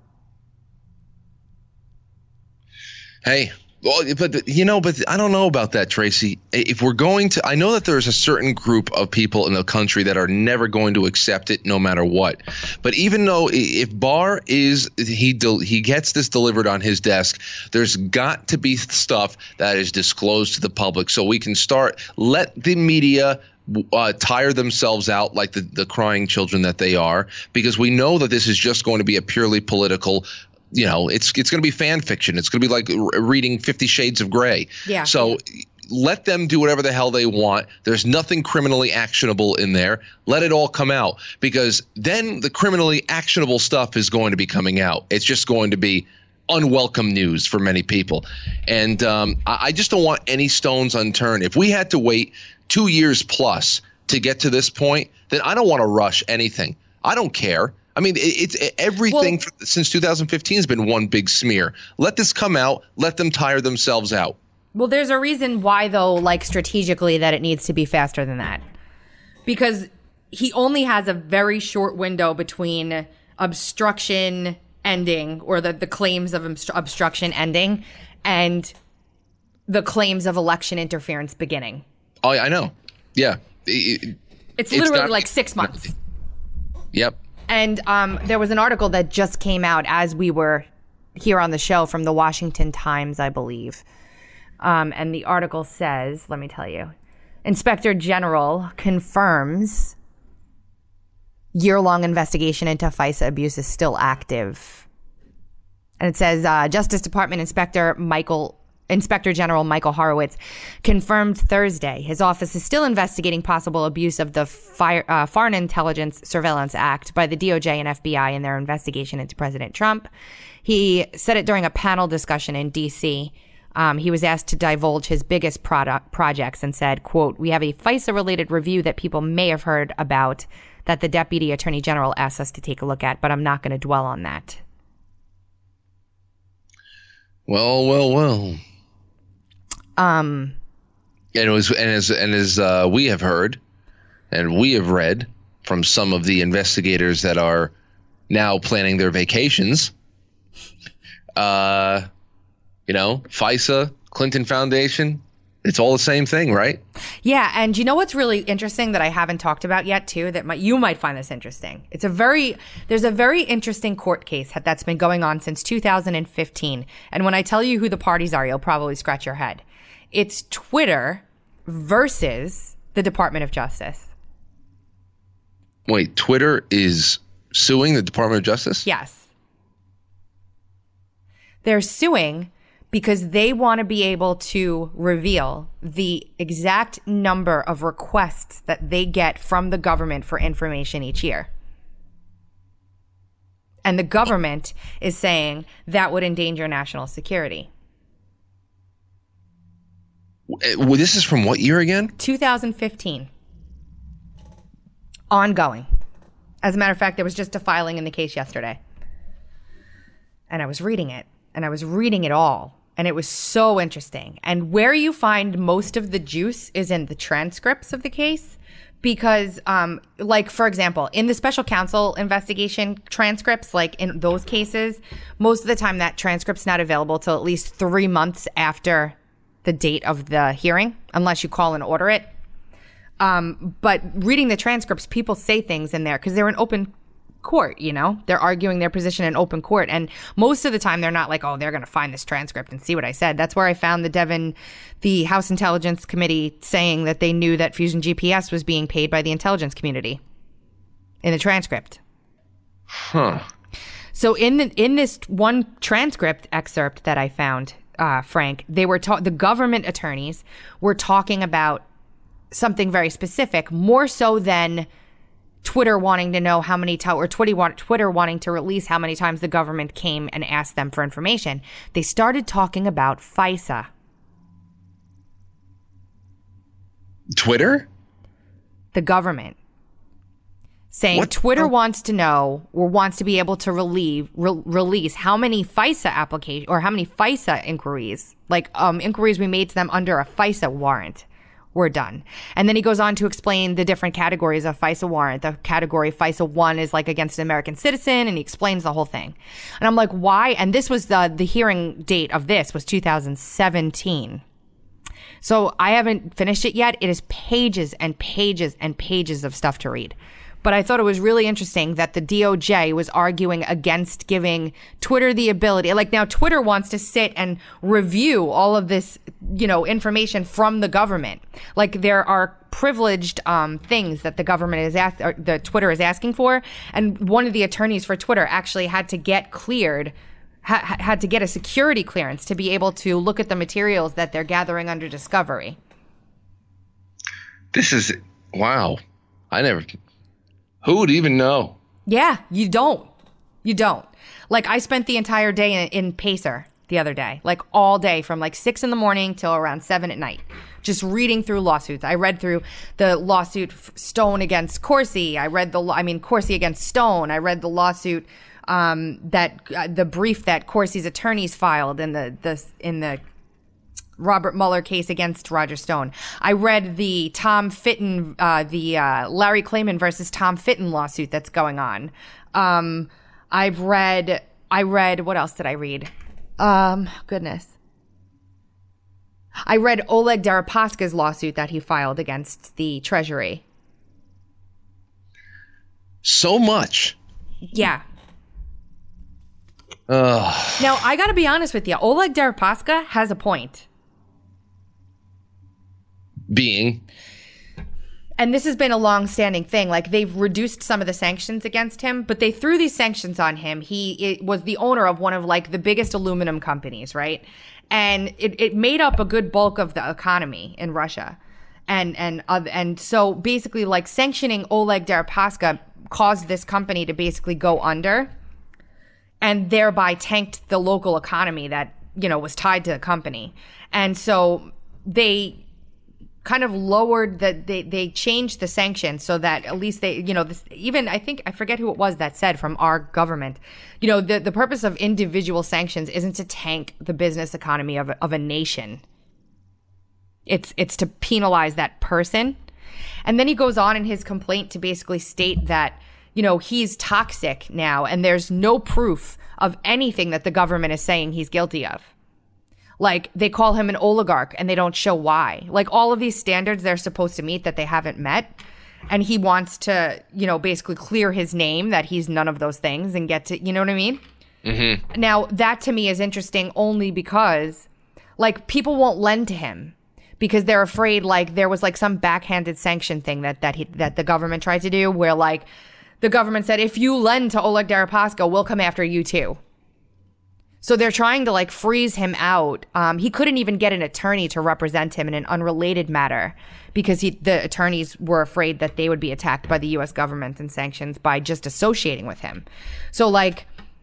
Hey, well, but you know, but I don't know about that, Tracy. If we're going to, I know that there's a certain group of people in the country that are never going to accept it, no matter what. But even though if Barr is he del, he gets this delivered on his desk, there's got to be stuff that is disclosed to the public, so we can start let the media Uh, tire themselves out like the, the crying children that they are, because we know that this is just going to be a purely political, you know, it's it's going to be fan fiction. It's going to be like r- reading Fifty Shades of Grey. Yeah. So let them do whatever the hell they want. There's nothing criminally actionable in there. Let it all come out, because then the criminally actionable stuff is going to be coming out. It's just going to be unwelcome news for many people. And um, I, I just don't want any stones unturned. If we had to wait two years plus to get to this point, then I don't want to rush anything. I don't care. I mean, it, it's it, everything well, for, since two thousand fifteen has been one big smear. Let this come out. Let them tire themselves out. Well, there's a reason why, though, like strategically, that it needs to be faster than that. Because he only has a very short window between obstruction ending, or the, the claims of obstru- obstruction ending, and the claims of election interference beginning. Oh, I know. Yeah. It, it's literally it's not, like six months. Yep. And um, there was an article that just came out as we were here on the show from the Washington Times, I believe. Um, and the article says, let me tell you, Inspector General confirms year-long investigation into FISA abuse is still active. And it says uh, Justice Department Inspector Michael Inspector General Michael Horowitz confirmed Thursday his office is still investigating possible abuse of the Fire, uh, Foreign Intelligence Surveillance Act by the D O J and F B I in their investigation into President Trump. He said it during a panel discussion in D C. Um, he was asked to divulge his biggest product projects and said, quote, "We have a FISA-related review that people may have heard about that the Deputy Attorney General asked us to take a look at, but I'm not going to dwell on that." Well, well, well. Um, and it was, and as and as uh, we have heard, and we have read from some of the investigators that are now planning their vacations, uh, you know, FISA, Clinton Foundation, It's all the same thing, right? Yeah, and you know what's really interesting that I haven't talked about yet, too, that might, you might find this interesting? It's a very, there's a very interesting court case that's been going on since two thousand fifteen. And when I tell you who the parties are, you'll probably scratch your head. It's Twitter versus the Department of Justice. Wait, Twitter is suing the Department of Justice? Yes. They're suing because they want to be able to reveal the exact number of requests that they get from the government for information each year. And the government is saying that would endanger national security. Well, this is from what year again? two thousand fifteen. Ongoing. As a matter of fact, there was just a filing in the case yesterday. And I was reading it. And I was reading it all. And it was so interesting. And where you find most of the juice is in the transcripts of the case. Because, um, like, for example, in the special counsel investigation transcripts, like in those cases, most of the time that transcript's not available till at least three months after the date of the hearing, unless you call and order it. Um, but reading the transcripts, people say things in there because they're in open court, you know? They're arguing their position in open court. And most of the time, they're not like, oh, they're going to find this transcript and see what I said. That's where I found the Devin, the House Intelligence Committee saying that they knew that Fusion G P S was being paid by the intelligence community in the transcript. Huh. So in the, in this one transcript excerpt that I found, uh, Frank, they were ta- the government attorneys were talking about something very specific, more so than Twitter wanting to know how many times, or Twitter, want, Twitter wanting to release how many times the government came and asked them for information. They started talking about FISA. Twitter? The government. Saying What? Twitter Oh. wants to know, or wants to be able to relieve, re- release how many FISA application or how many FISA inquiries, like um, inquiries we made to them under a FISA warrant, were done. And then he goes on to explain the different categories of FISA warrant. The category FISA one is like against an American citizen, and he explains the whole thing. And I'm like, why? And this was the the hearing date of this was two thousand seventeen. So I haven't finished it yet. It is pages and pages and pages of stuff to read. But I thought it was really interesting that the D O J was arguing against giving Twitter the ability. Like now Twitter wants to sit and review all of this, you know, information from the government. Like there are privileged um, things that the government is asked, or the Twitter is asking for. And one of the attorneys for Twitter actually had to get cleared, ha- had to get a security clearance to be able to look at the materials that they're gathering under discovery. This is, wow. I never... Who would even know? Yeah, you don't. You don't. Like, I spent the entire day in, in Pacer the other day, like all day from like six in the morning till around seven at night, just reading through lawsuits. I read through the lawsuit Stone against Corsi. I read the, I mean, Corsi against Stone. I read the lawsuit, um, that, uh, the brief that Corsi's attorneys filed in the, the, in the, Robert Mueller case against Roger Stone. I read the Tom Fitton, uh, the uh, Larry Klayman versus Tom Fitton lawsuit that's going on. Um, I've read, I read, what else did I read? Um, goodness. I read Oleg Deripaska's lawsuit that he filed against the Treasury. So much. Yeah. Ugh. Now, I got to be honest with you. Oleg Deripaska has a point. Being. And this has been a long-standing thing. Like, they've reduced some of the sanctions against him, but they threw these sanctions on him. He it was the owner of one of, like, the biggest aluminum companies, right? And it, it made up a good bulk of the economy in Russia. And and uh, and so, basically, like, sanctioning Oleg Deripaska caused this company to basically go under and thereby tanked the local economy that, you know, was tied to the company. And so they kind of lowered the, they, they changed the sanctions so that at least they, you know, this, even I think, I forget who it was that said from our government, you know, the, the purpose of individual sanctions isn't to tank the business economy of a, of a nation. It's, it's to penalize that person. And then he goes on in his complaint to basically state that, you know, he's toxic now and there's no proof of anything that the government is saying he's guilty of. Like, they call him an oligarch and they don't show why. Like, all of these standards they're supposed to meet that they haven't met. And he wants to, you know, basically clear his name that he's none of those things and get to, you know what I mean? Mm-hmm. Now, that to me is interesting only because, like, people won't lend to him because they're afraid, like, there was, like, some backhanded sanction thing that that he, that the government tried to do where, like, the government said, if you lend to Oleg Deripaska, we'll come after you too. So they're trying to, like, freeze him out. Um, he couldn't even get an attorney to represent him in an unrelated matter because he, the attorneys were afraid that they would be attacked by the U S government and sanctions by just associating with him. So, like,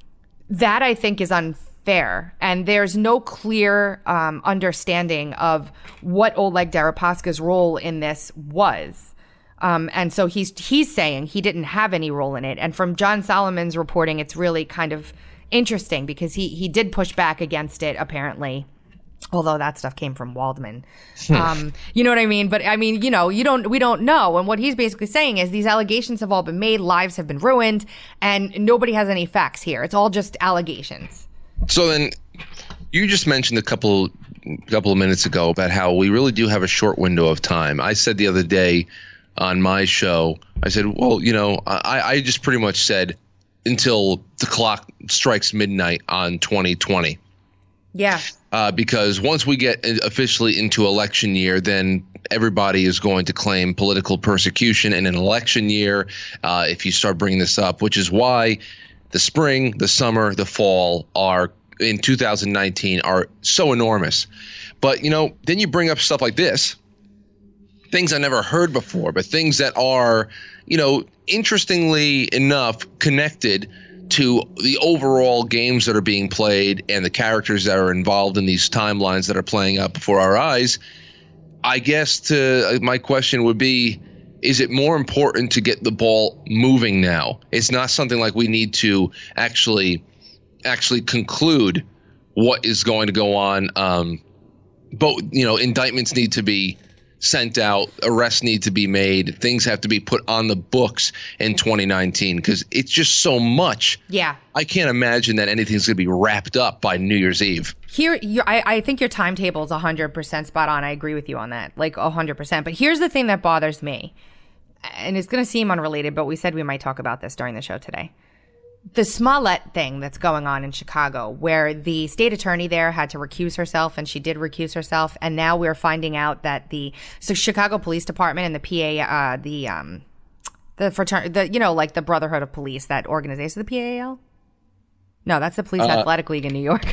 that I think is unfair. And there's no clear um, understanding of what Oleg Deripaska's role in this was. Um, and so he's he's saying he didn't have any role in it. And from John Solomon's reporting, it's really kind of interesting because he he did push back against it, apparently, although that stuff came from Waldman. um, you know what I mean? But I mean, you know, you don't we don't know. And what he's basically saying is these allegations have all been made, lives have been ruined, and nobody has any facts here. It's all just allegations. So then, you just mentioned a couple couple of minutes ago about how we really do have a short window of time. I said the other day on my show, I said, well, you know, I, I just pretty much said until the clock strikes midnight on twenty twenty. Yeah. Uh, because once we get officially into election year, then everybody is going to claim political persecution in an election year uh, if you start bringing this up, which is why the spring, the summer, the fall are in two thousand nineteen are so enormous. But, you know, then you bring up stuff like this, things I never heard before, but things that are, you know, interestingly enough connected to the overall games that are being played and the characters that are involved in these timelines that are playing out before our eyes. I guess to my question would be, is it more important to get the ball moving now? It's not something like we need to actually actually conclude what is going to go on. Um, but, you know, indictments need to be sent out, arrests need to be made, things have to be put on the books in twenty nineteen because it's just so much. Yeah. I can't imagine that anything's going to be wrapped up by New Year's Eve. Here, you're, I, I think your timetable is one hundred percent spot on. I agree with you on that, like one hundred percent. But here's the thing that bothers me, and it's going to seem unrelated, but we said we might talk about this during the show today. The Smollett thing that's going on in Chicago, where the state attorney there had to recuse herself, and she did recuse herself, and now we're finding out that the so Chicago Police Department and the P A, uh, the um, the fraternity, the you know, like the Brotherhood of Police, that organization, the P A L. No, that's the Police uh, Athletic League in New York.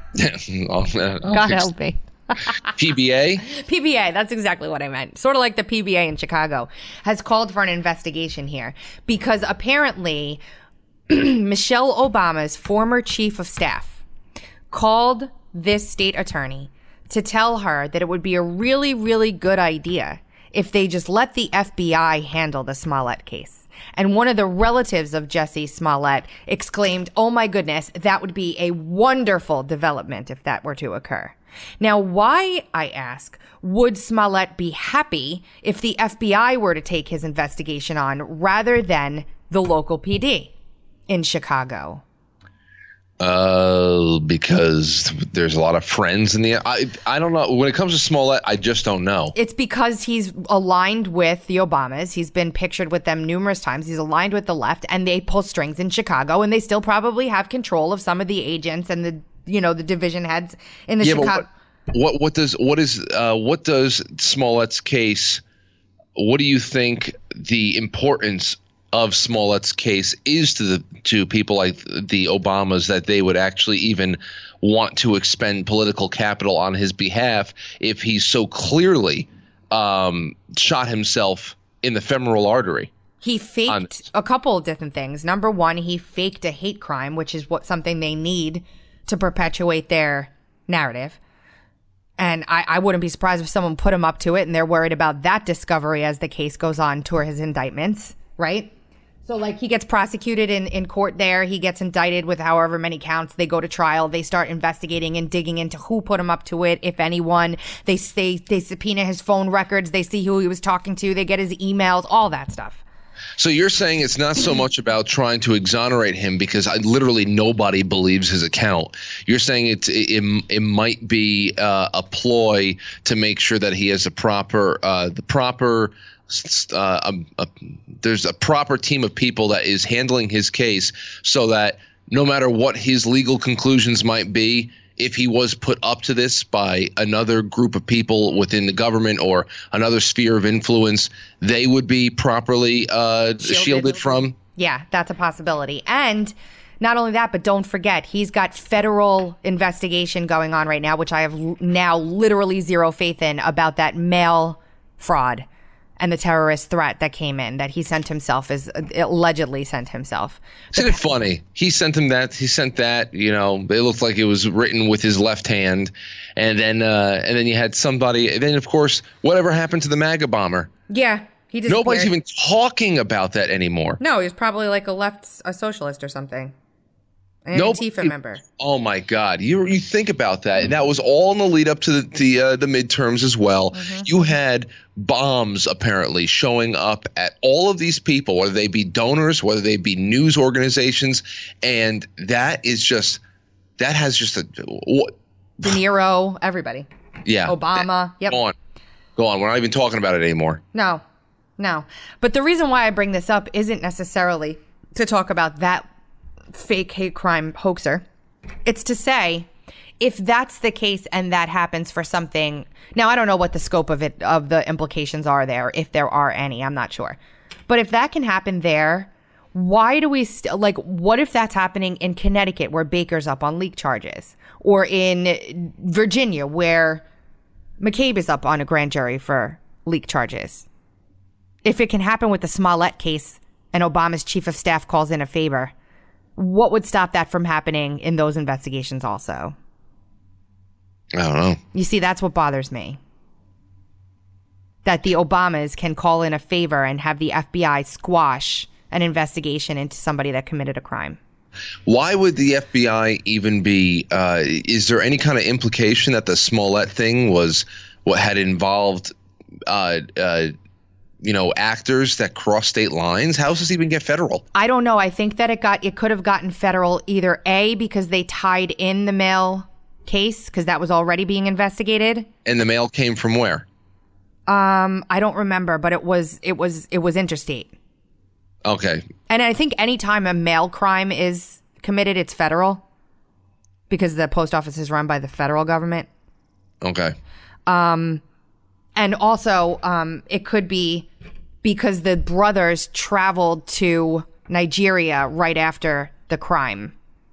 oh, man, God help me. P B A? P B A, that's exactly what I meant. Sort of like the P B A in Chicago has called for an investigation here because apparently Michelle Obama's former chief of staff called this state attorney to tell her that it would be a really, really good idea if they just let the F B I handle the Smollett case. And one of the relatives of Jussie Smollett exclaimed, "Oh my goodness, that would be a wonderful development if that were to occur." Now, why, I ask, would Smollett be happy if the F B I were to take his investigation on rather than the local P D in Chicago? Uh, because there's a lot of friends in the. I I don't know. When it comes to Smollett, I just don't know. It's because he's aligned with the Obamas. He's been pictured with them numerous times. He's aligned with the left, and they pull strings in Chicago, and they still probably have control of some of the agents and the you know the division heads in the yeah, Chicago. But what, what what does what is uh what does Smollett's case? What do you think the importance of Smollett's case is to the to people like the Obamas, that they would actually even want to expend political capital on his behalf if he's so clearly um, shot himself in the femoral artery? He faked a couple of different things. Number one, he faked a hate crime, which is what something they need to perpetuate their narrative. And I, I wouldn't be surprised if someone put him up to it and they're worried about that discovery as the case goes on to his indictments, right? So, like, he gets prosecuted in, in court there. He gets indicted with however many counts. They go to trial. They start investigating and digging into who put him up to it, if anyone. They, they, they subpoena his phone records. They see who he was talking to. They get his emails, all that stuff. So you're saying it's not so much about trying to exonerate him because I, literally nobody believes his account. You're saying it it, it might be uh, a ploy to make sure that he has a proper uh, the proper uh, a, a, there's a proper team of people that is handling his case so that no matter what his legal conclusions might be, if he was put up to this by another group of people within the government or another sphere of influence, they would be properly uh, shielded. shielded from. Yeah, that's a possibility. And not only that, but don't forget, he's got federal investigation going on right now, which I have l- now literally zero faith in about that mail fraud and the terrorist threat that came in that he sent himself, is allegedly sent himself. Isn't it funny? He sent him that. He sent that. You know, it looked like it was written with his left hand, and then uh, and then you had somebody. And then of course, whatever happened to the MAGA bomber? Yeah, he disappeared. Nobody's even talking about that anymore. No, he was probably like a left, a socialist or something. An Nobody, Antifa member. Oh my God! You you think about that, and that was all in the lead up to the the, uh, the midterms as well. Mm-hmm. You had bombs apparently showing up at all of these people, whether they be donors, whether they be news organizations, and that is just that has just a what, De Niro, everybody. Yeah, Obama. Yep. Go on, go on. We're not even talking about it anymore. No, no. But the reason why I bring this up isn't necessarily to talk about that fake hate crime hoaxer. It's to say, if that's the case and that happens for something, now I don't know what the scope of it, of the implications are there, if there are any, I'm not sure. But if that can happen there, why do we still, like, what if that's happening in Connecticut where Baker's up on leak charges? Or in Virginia where McCabe is up on a grand jury for leak charges? If it can happen with the Smollett case and Obama's chief of staff calls in a favor, what would stop that from happening in those investigations also? I don't know. You see, that's what bothers me. That the Obamas can call in a favor and have the F B I squash an investigation into somebody that committed a crime. Why would the F B I even be uh, – is there any kind of implication that the Smollett thing was what had involved uh, uh, – you know, actors that cross state lines? How does this even get federal? I don't know. I think that it got, it could have gotten federal either A, because they tied in the mail case because that was already being investigated. And the mail came from where? Um, I don't remember, but it was, it was, it was interstate. Okay. And I think anytime a mail crime is committed, it's federal because the post office is run by the federal government. Okay. Um, and also, um, it could be because the brothers traveled to Nigeria right after the crime.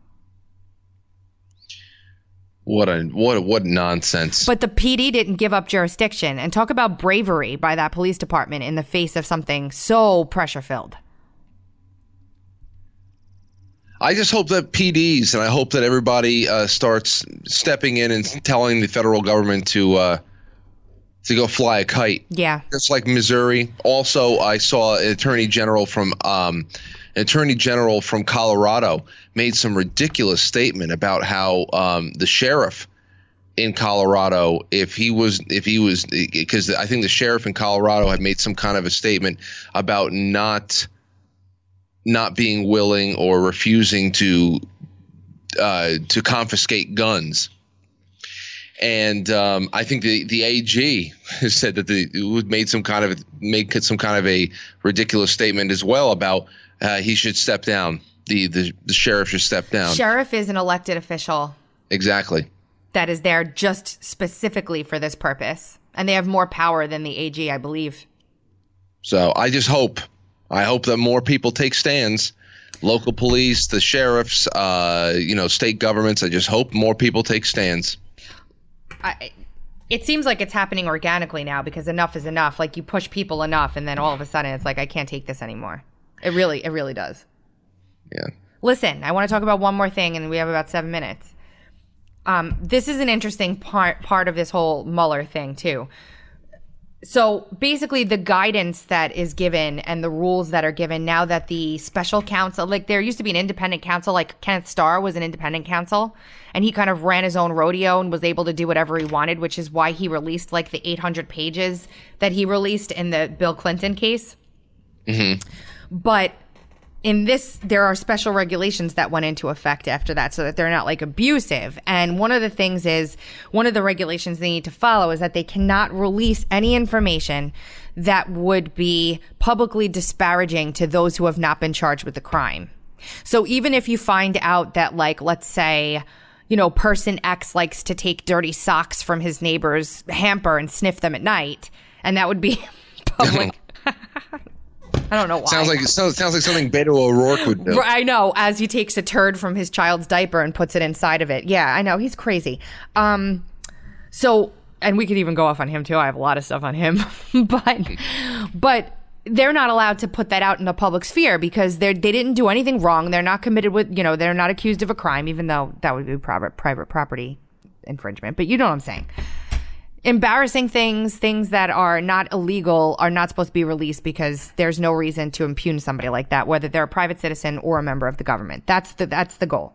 What a what what nonsense. But the P D didn't give up jurisdiction. And talk about bravery by that police department in the face of something so pressure filled. I just hope that P Ds and I hope that everybody uh, starts stepping in and telling the federal government to uh, to go fly a kite. Yeah. Just like Missouri. Also, I saw an attorney general from um, an attorney general from Colorado made some ridiculous statement about how um, the sheriff in Colorado, if he was if he was because I think the sheriff in Colorado had made some kind of a statement about not not being willing or refusing to uh, to confiscate guns. And um, I think the, the A G said that the made some kind of made some kind of a ridiculous statement as well about uh, he should step down. The, the the sheriff should step down. Sheriff is an elected official. Exactly. That is there just specifically for this purpose, and they have more power than the A G, I believe. So I just hope, I hope that more people take stands. Local police, the sheriffs, uh, you know, state governments. I just hope more people take stands. I, it seems like it's happening organically now because enough is enough. Like you push people enough and then all of a sudden it's like, I can't take this anymore. It really, it really does. Yeah. Listen, I want to talk about one more thing and we have about seven minutes. Um, this is an interesting part, part of this whole Mueller thing too. So basically the guidance that is given and the rules that are given now that the special counsel, like there used to be an independent counsel, like Kenneth Starr was an independent counsel and he kind of ran his own rodeo and was able to do whatever he wanted, which is why he released like the eight hundred pages that he released in the Bill Clinton case. Mm-hmm. But in this, there are special regulations that went into effect after that so that they're not like abusive. And one of the things is, one of the regulations they need to follow is that they cannot release any information that would be publicly disparaging to those who have not been charged with the crime. So even if you find out that, like, let's say, you know, person X likes to take dirty socks from his neighbor's hamper and sniff them at night, and that would be public. I don't know why. Sounds like sounds, sounds like something Beto O'Rourke would do. I know, as he takes a turd from his child's diaper and puts it inside of it. Yeah, I know. He's crazy. Um, so, and we could even go off on him too. I have a lot of stuff on him. but, but they're not allowed to put that out in the public sphere because they they didn't do anything wrong. They're not committed with, you know, they're not accused of a crime, even though that would be private private property infringement. But you know what I'm saying. Embarrassing things, things that are not illegal, are not supposed to be released because there's no reason to impugn somebody like that, whether they're a private citizen or a member of the government. That's the that's the goal.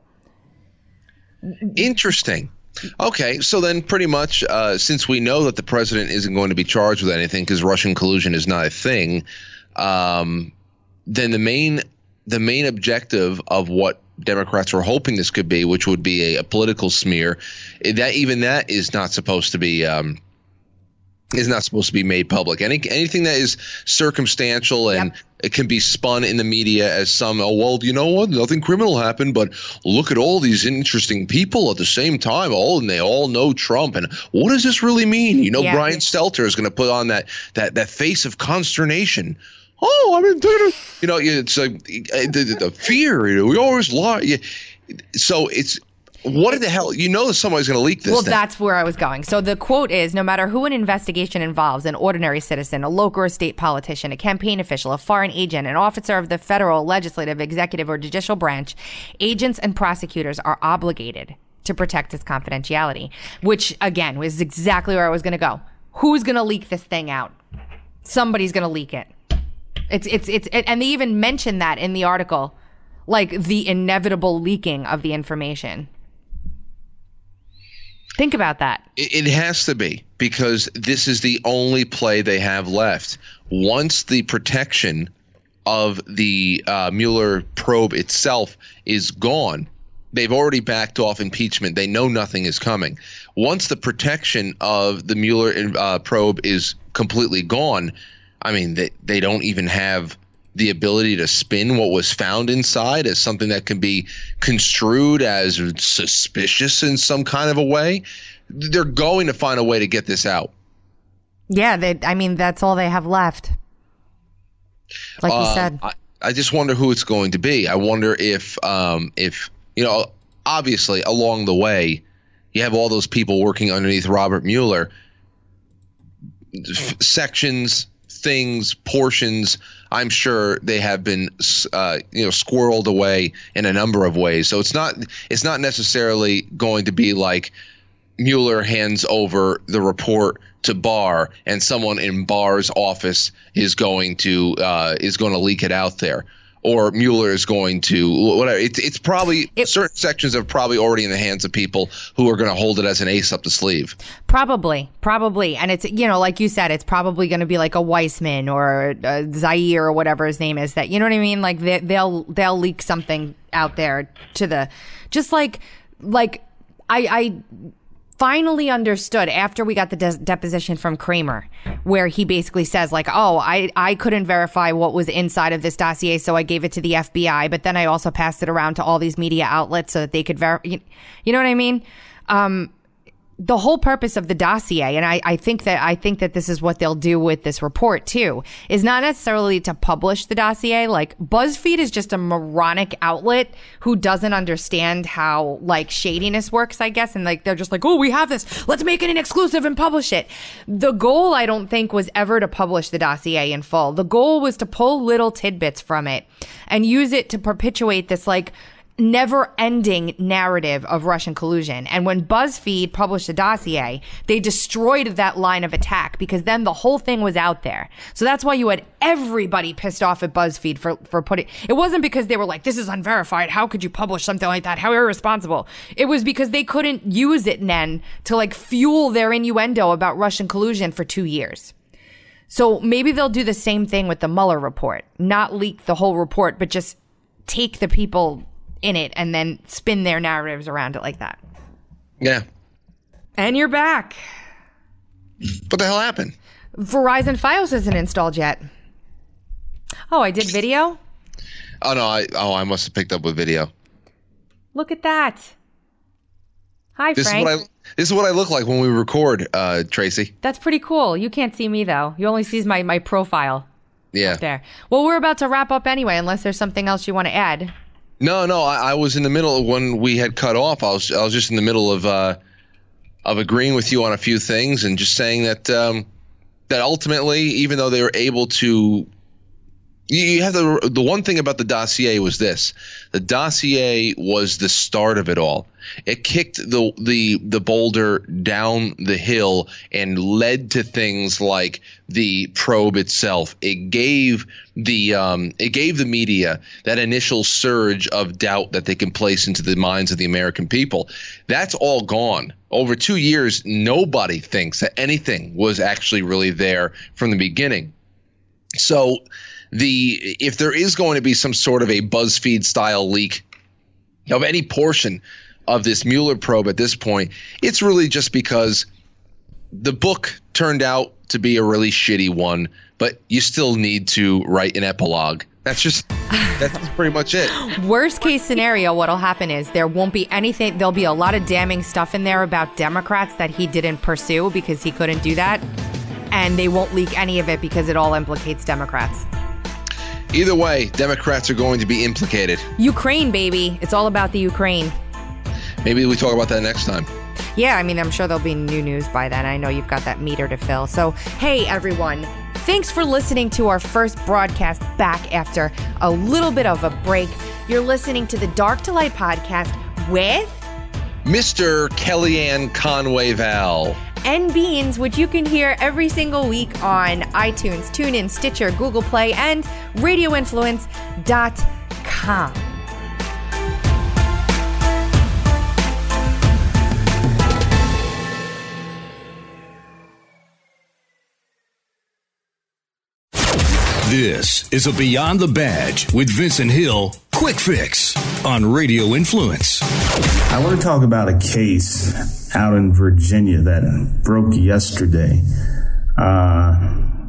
Interesting. Okay, so then pretty much uh, since we know that the president isn't going to be charged with anything because Russian collusion is not a thing, um, then the main the main objective of what Democrats were hoping this could be, which would be a, a political smear, that even that is not supposed to be um, is not supposed to be made public. Any anything that is circumstantial and yep. it can be spun in the media as some, oh, well, you know what, nothing criminal happened, but look at all these interesting people at the same time. Oh, and they all know Trump. And what does this really mean? You know, yeah, Brian yeah. Stelter is going to put on that that that face of consternation. Oh, I mean, you know, it's like the, the fear. You know, we always lie. So it's what the hell? You know, somebody's going to leak this. Well, thing. That's where I was going. So the quote is: no matter who an investigation involves, an ordinary citizen, a local or state politician, a campaign official, a foreign agent, an officer of the federal, legislative, executive, or judicial branch, agents and prosecutors are obligated to protect its confidentiality. Which, again, was exactly where I was going to go. Who's going to leak this thing out? Somebody's going to leak it. It's, it's, it's, it, and they even mention that in the article, like the inevitable leaking of the information. Think about that. It, it has to be, because this is the only play they have left. Once the protection of the uh, Mueller probe itself is gone, they've already backed off impeachment. They know nothing is coming. Once the protection of the Mueller uh, probe is completely gone, I mean, they, they don't even have the ability to spin what was found inside as something that can be construed as suspicious in some kind of a way. They're going to find a way to get this out. Yeah, they, I mean, that's all they have left. Like you uh, said. I, I just wonder who it's going to be. I wonder if, um, if you know, obviously along the way, you have all those people working underneath Robert Mueller, f- sections, things, portions, I'm sure they have been, uh, you know, squirreled away in a number of ways. So it's not it's not necessarily going to be like Mueller hands over the report to Barr and someone in Barr's office is going to uh, is going to leak it out there, or Mueller is going to whatever. It's it's probably it, certain sections are probably already in the hands of people who are going to hold it as an ace up the sleeve. Probably, probably, and it's, you know, like you said, it's probably going to be like a Weissman or a Zaire or whatever his name is. That, you know what I mean? Like they, they'll they'll leak something out there to the, just like like I I. finally understood after we got the de- deposition from Kramer, where he basically says, like, oh, I, I couldn't verify what was inside of this dossier, so I gave it to the F B I, but then I also passed it around to all these media outlets so that they could verify. You, you know what I mean? Um, the whole purpose of the dossier, and I, I think that I think that this is what they'll do with this report too, is not necessarily to publish the dossier. Like, BuzzFeed is just a moronic outlet who doesn't understand how, like, shadiness works, I guess, and like they're just like, oh, we have this, let's make it an exclusive and publish it. The goal, I don't think, was ever to publish the dossier in full. The goal was to pull little tidbits from it and use it to perpetuate this, like, never-ending narrative of Russian collusion. And when BuzzFeed published the dossier, they destroyed that line of attack, because then the whole thing was out there. So that's why you had everybody pissed off at BuzzFeed for, for putting... It wasn't because they were like, this is unverified, how could you publish something like that? How irresponsible. It was because they couldn't use it then to, like, fuel their innuendo about Russian collusion for two years. So maybe they'll do the same thing with the Mueller report, not leak the whole report, but just take the people in it and then spin their narratives around it like that. Yeah. And you're back. What the hell happened? Verizon Fios isn't installed yet. Oh, I did video? Oh, no. I Oh, I must have picked up with video. Look at that. Hi, this Frank. Is what I, this is what I look like when we record, uh, Tracy. That's pretty cool. You can't see me, though. You only see my, my profile. Yeah. Up there. Well, we're about to wrap up anyway, unless there's something else you want to add. No, no. I, I was in the middle of when we had cut off. I was I was just in the middle of uh, of agreeing with you on a few things and just saying that um, that ultimately, even though they were able to, you, you have the the one thing about the dossier was this: the dossier was the start of it all. It kicked the the the boulder down the hill and led to things like the probe itself. It gave the um, it gave the media that initial surge of doubt that they can place into the minds of the American people. That's all gone. Over two years, nobody thinks that anything was actually really there from the beginning. So the if there is going to be some sort of a BuzzFeed style leak of any portion of this Mueller probe at this point, it's really just because the book turned out to be a really shitty one, but you still need to write an epilogue. That's just that's pretty much it. Worst case scenario, what'll happen is there won't be anything. There'll be a lot of damning stuff in there about Democrats that he didn't pursue because he couldn't do that. And they won't leak any of it because it all implicates Democrats. Either way, Democrats are going to be implicated. Ukraine, baby. It's all about the Ukraine. Maybe we talk about that next time. Yeah, I mean, I'm sure there'll be new news by then. I know you've got that meter to fill. So, hey, everyone. Thanks for listening to our first broadcast back after a little bit of a break. You're listening to the Dark to Light podcast with Mister Kellyanne Conway Val. And Beans, which you can hear every single week on iTunes, TuneIn, Stitcher, Google Play, and radio influence dot com. This is a Beyond the Badge with Vincent Hill Quick Fix on Radio Influence. I want to talk about a case out in Virginia that broke yesterday. Uh,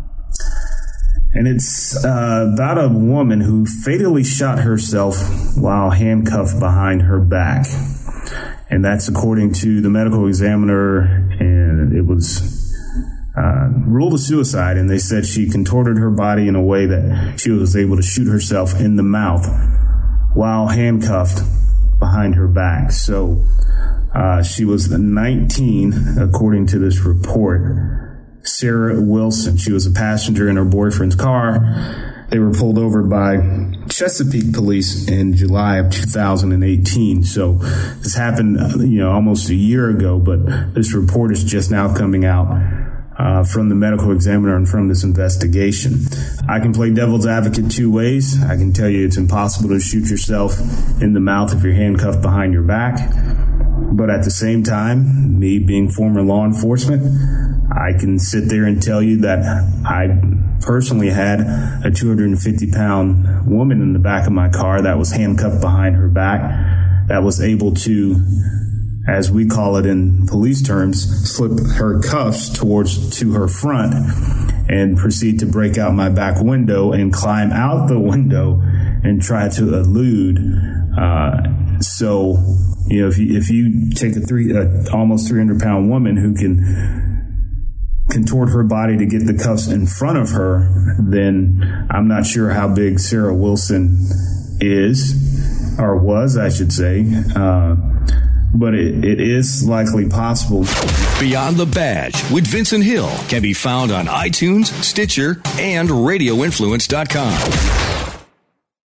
and it's uh, about a woman who fatally shot herself while handcuffed behind her back. And that's according to the medical examiner, and it was Uh, ruled a suicide, and they said she contorted her body in a way that she was able to shoot herself in the mouth while handcuffed behind her back. So uh, she was nineteen, according to this report. Sarah Wilson, she was a passenger in her boyfriend's car. They were pulled over by Chesapeake police in July of two thousand eighteen. So this happened, you know, almost a year ago, but this report is just now coming out Uh, from the medical examiner and from this investigation. I can play devil's advocate two ways. I can tell you it's impossible to shoot yourself in the mouth if you're handcuffed behind your back. But at the same time, me being former law enforcement, I can sit there and tell you that I personally had a two hundred fifty pound woman in the back of my car that was handcuffed behind her back, that was able to, as we call it in police terms, slip her cuffs towards to her front and proceed to break out my back window and climb out the window and try to elude. Uh, so, you know, if you, if you take a three, uh, almost three hundred pound woman who can contort her body to get the cuffs in front of her, then I'm not sure how big Sarah Wilson is, or was, I should say. Uh, But it, it is likely possible. Beyond the Badge with Vincent Hill can be found on iTunes, Stitcher, and radio influence dot com.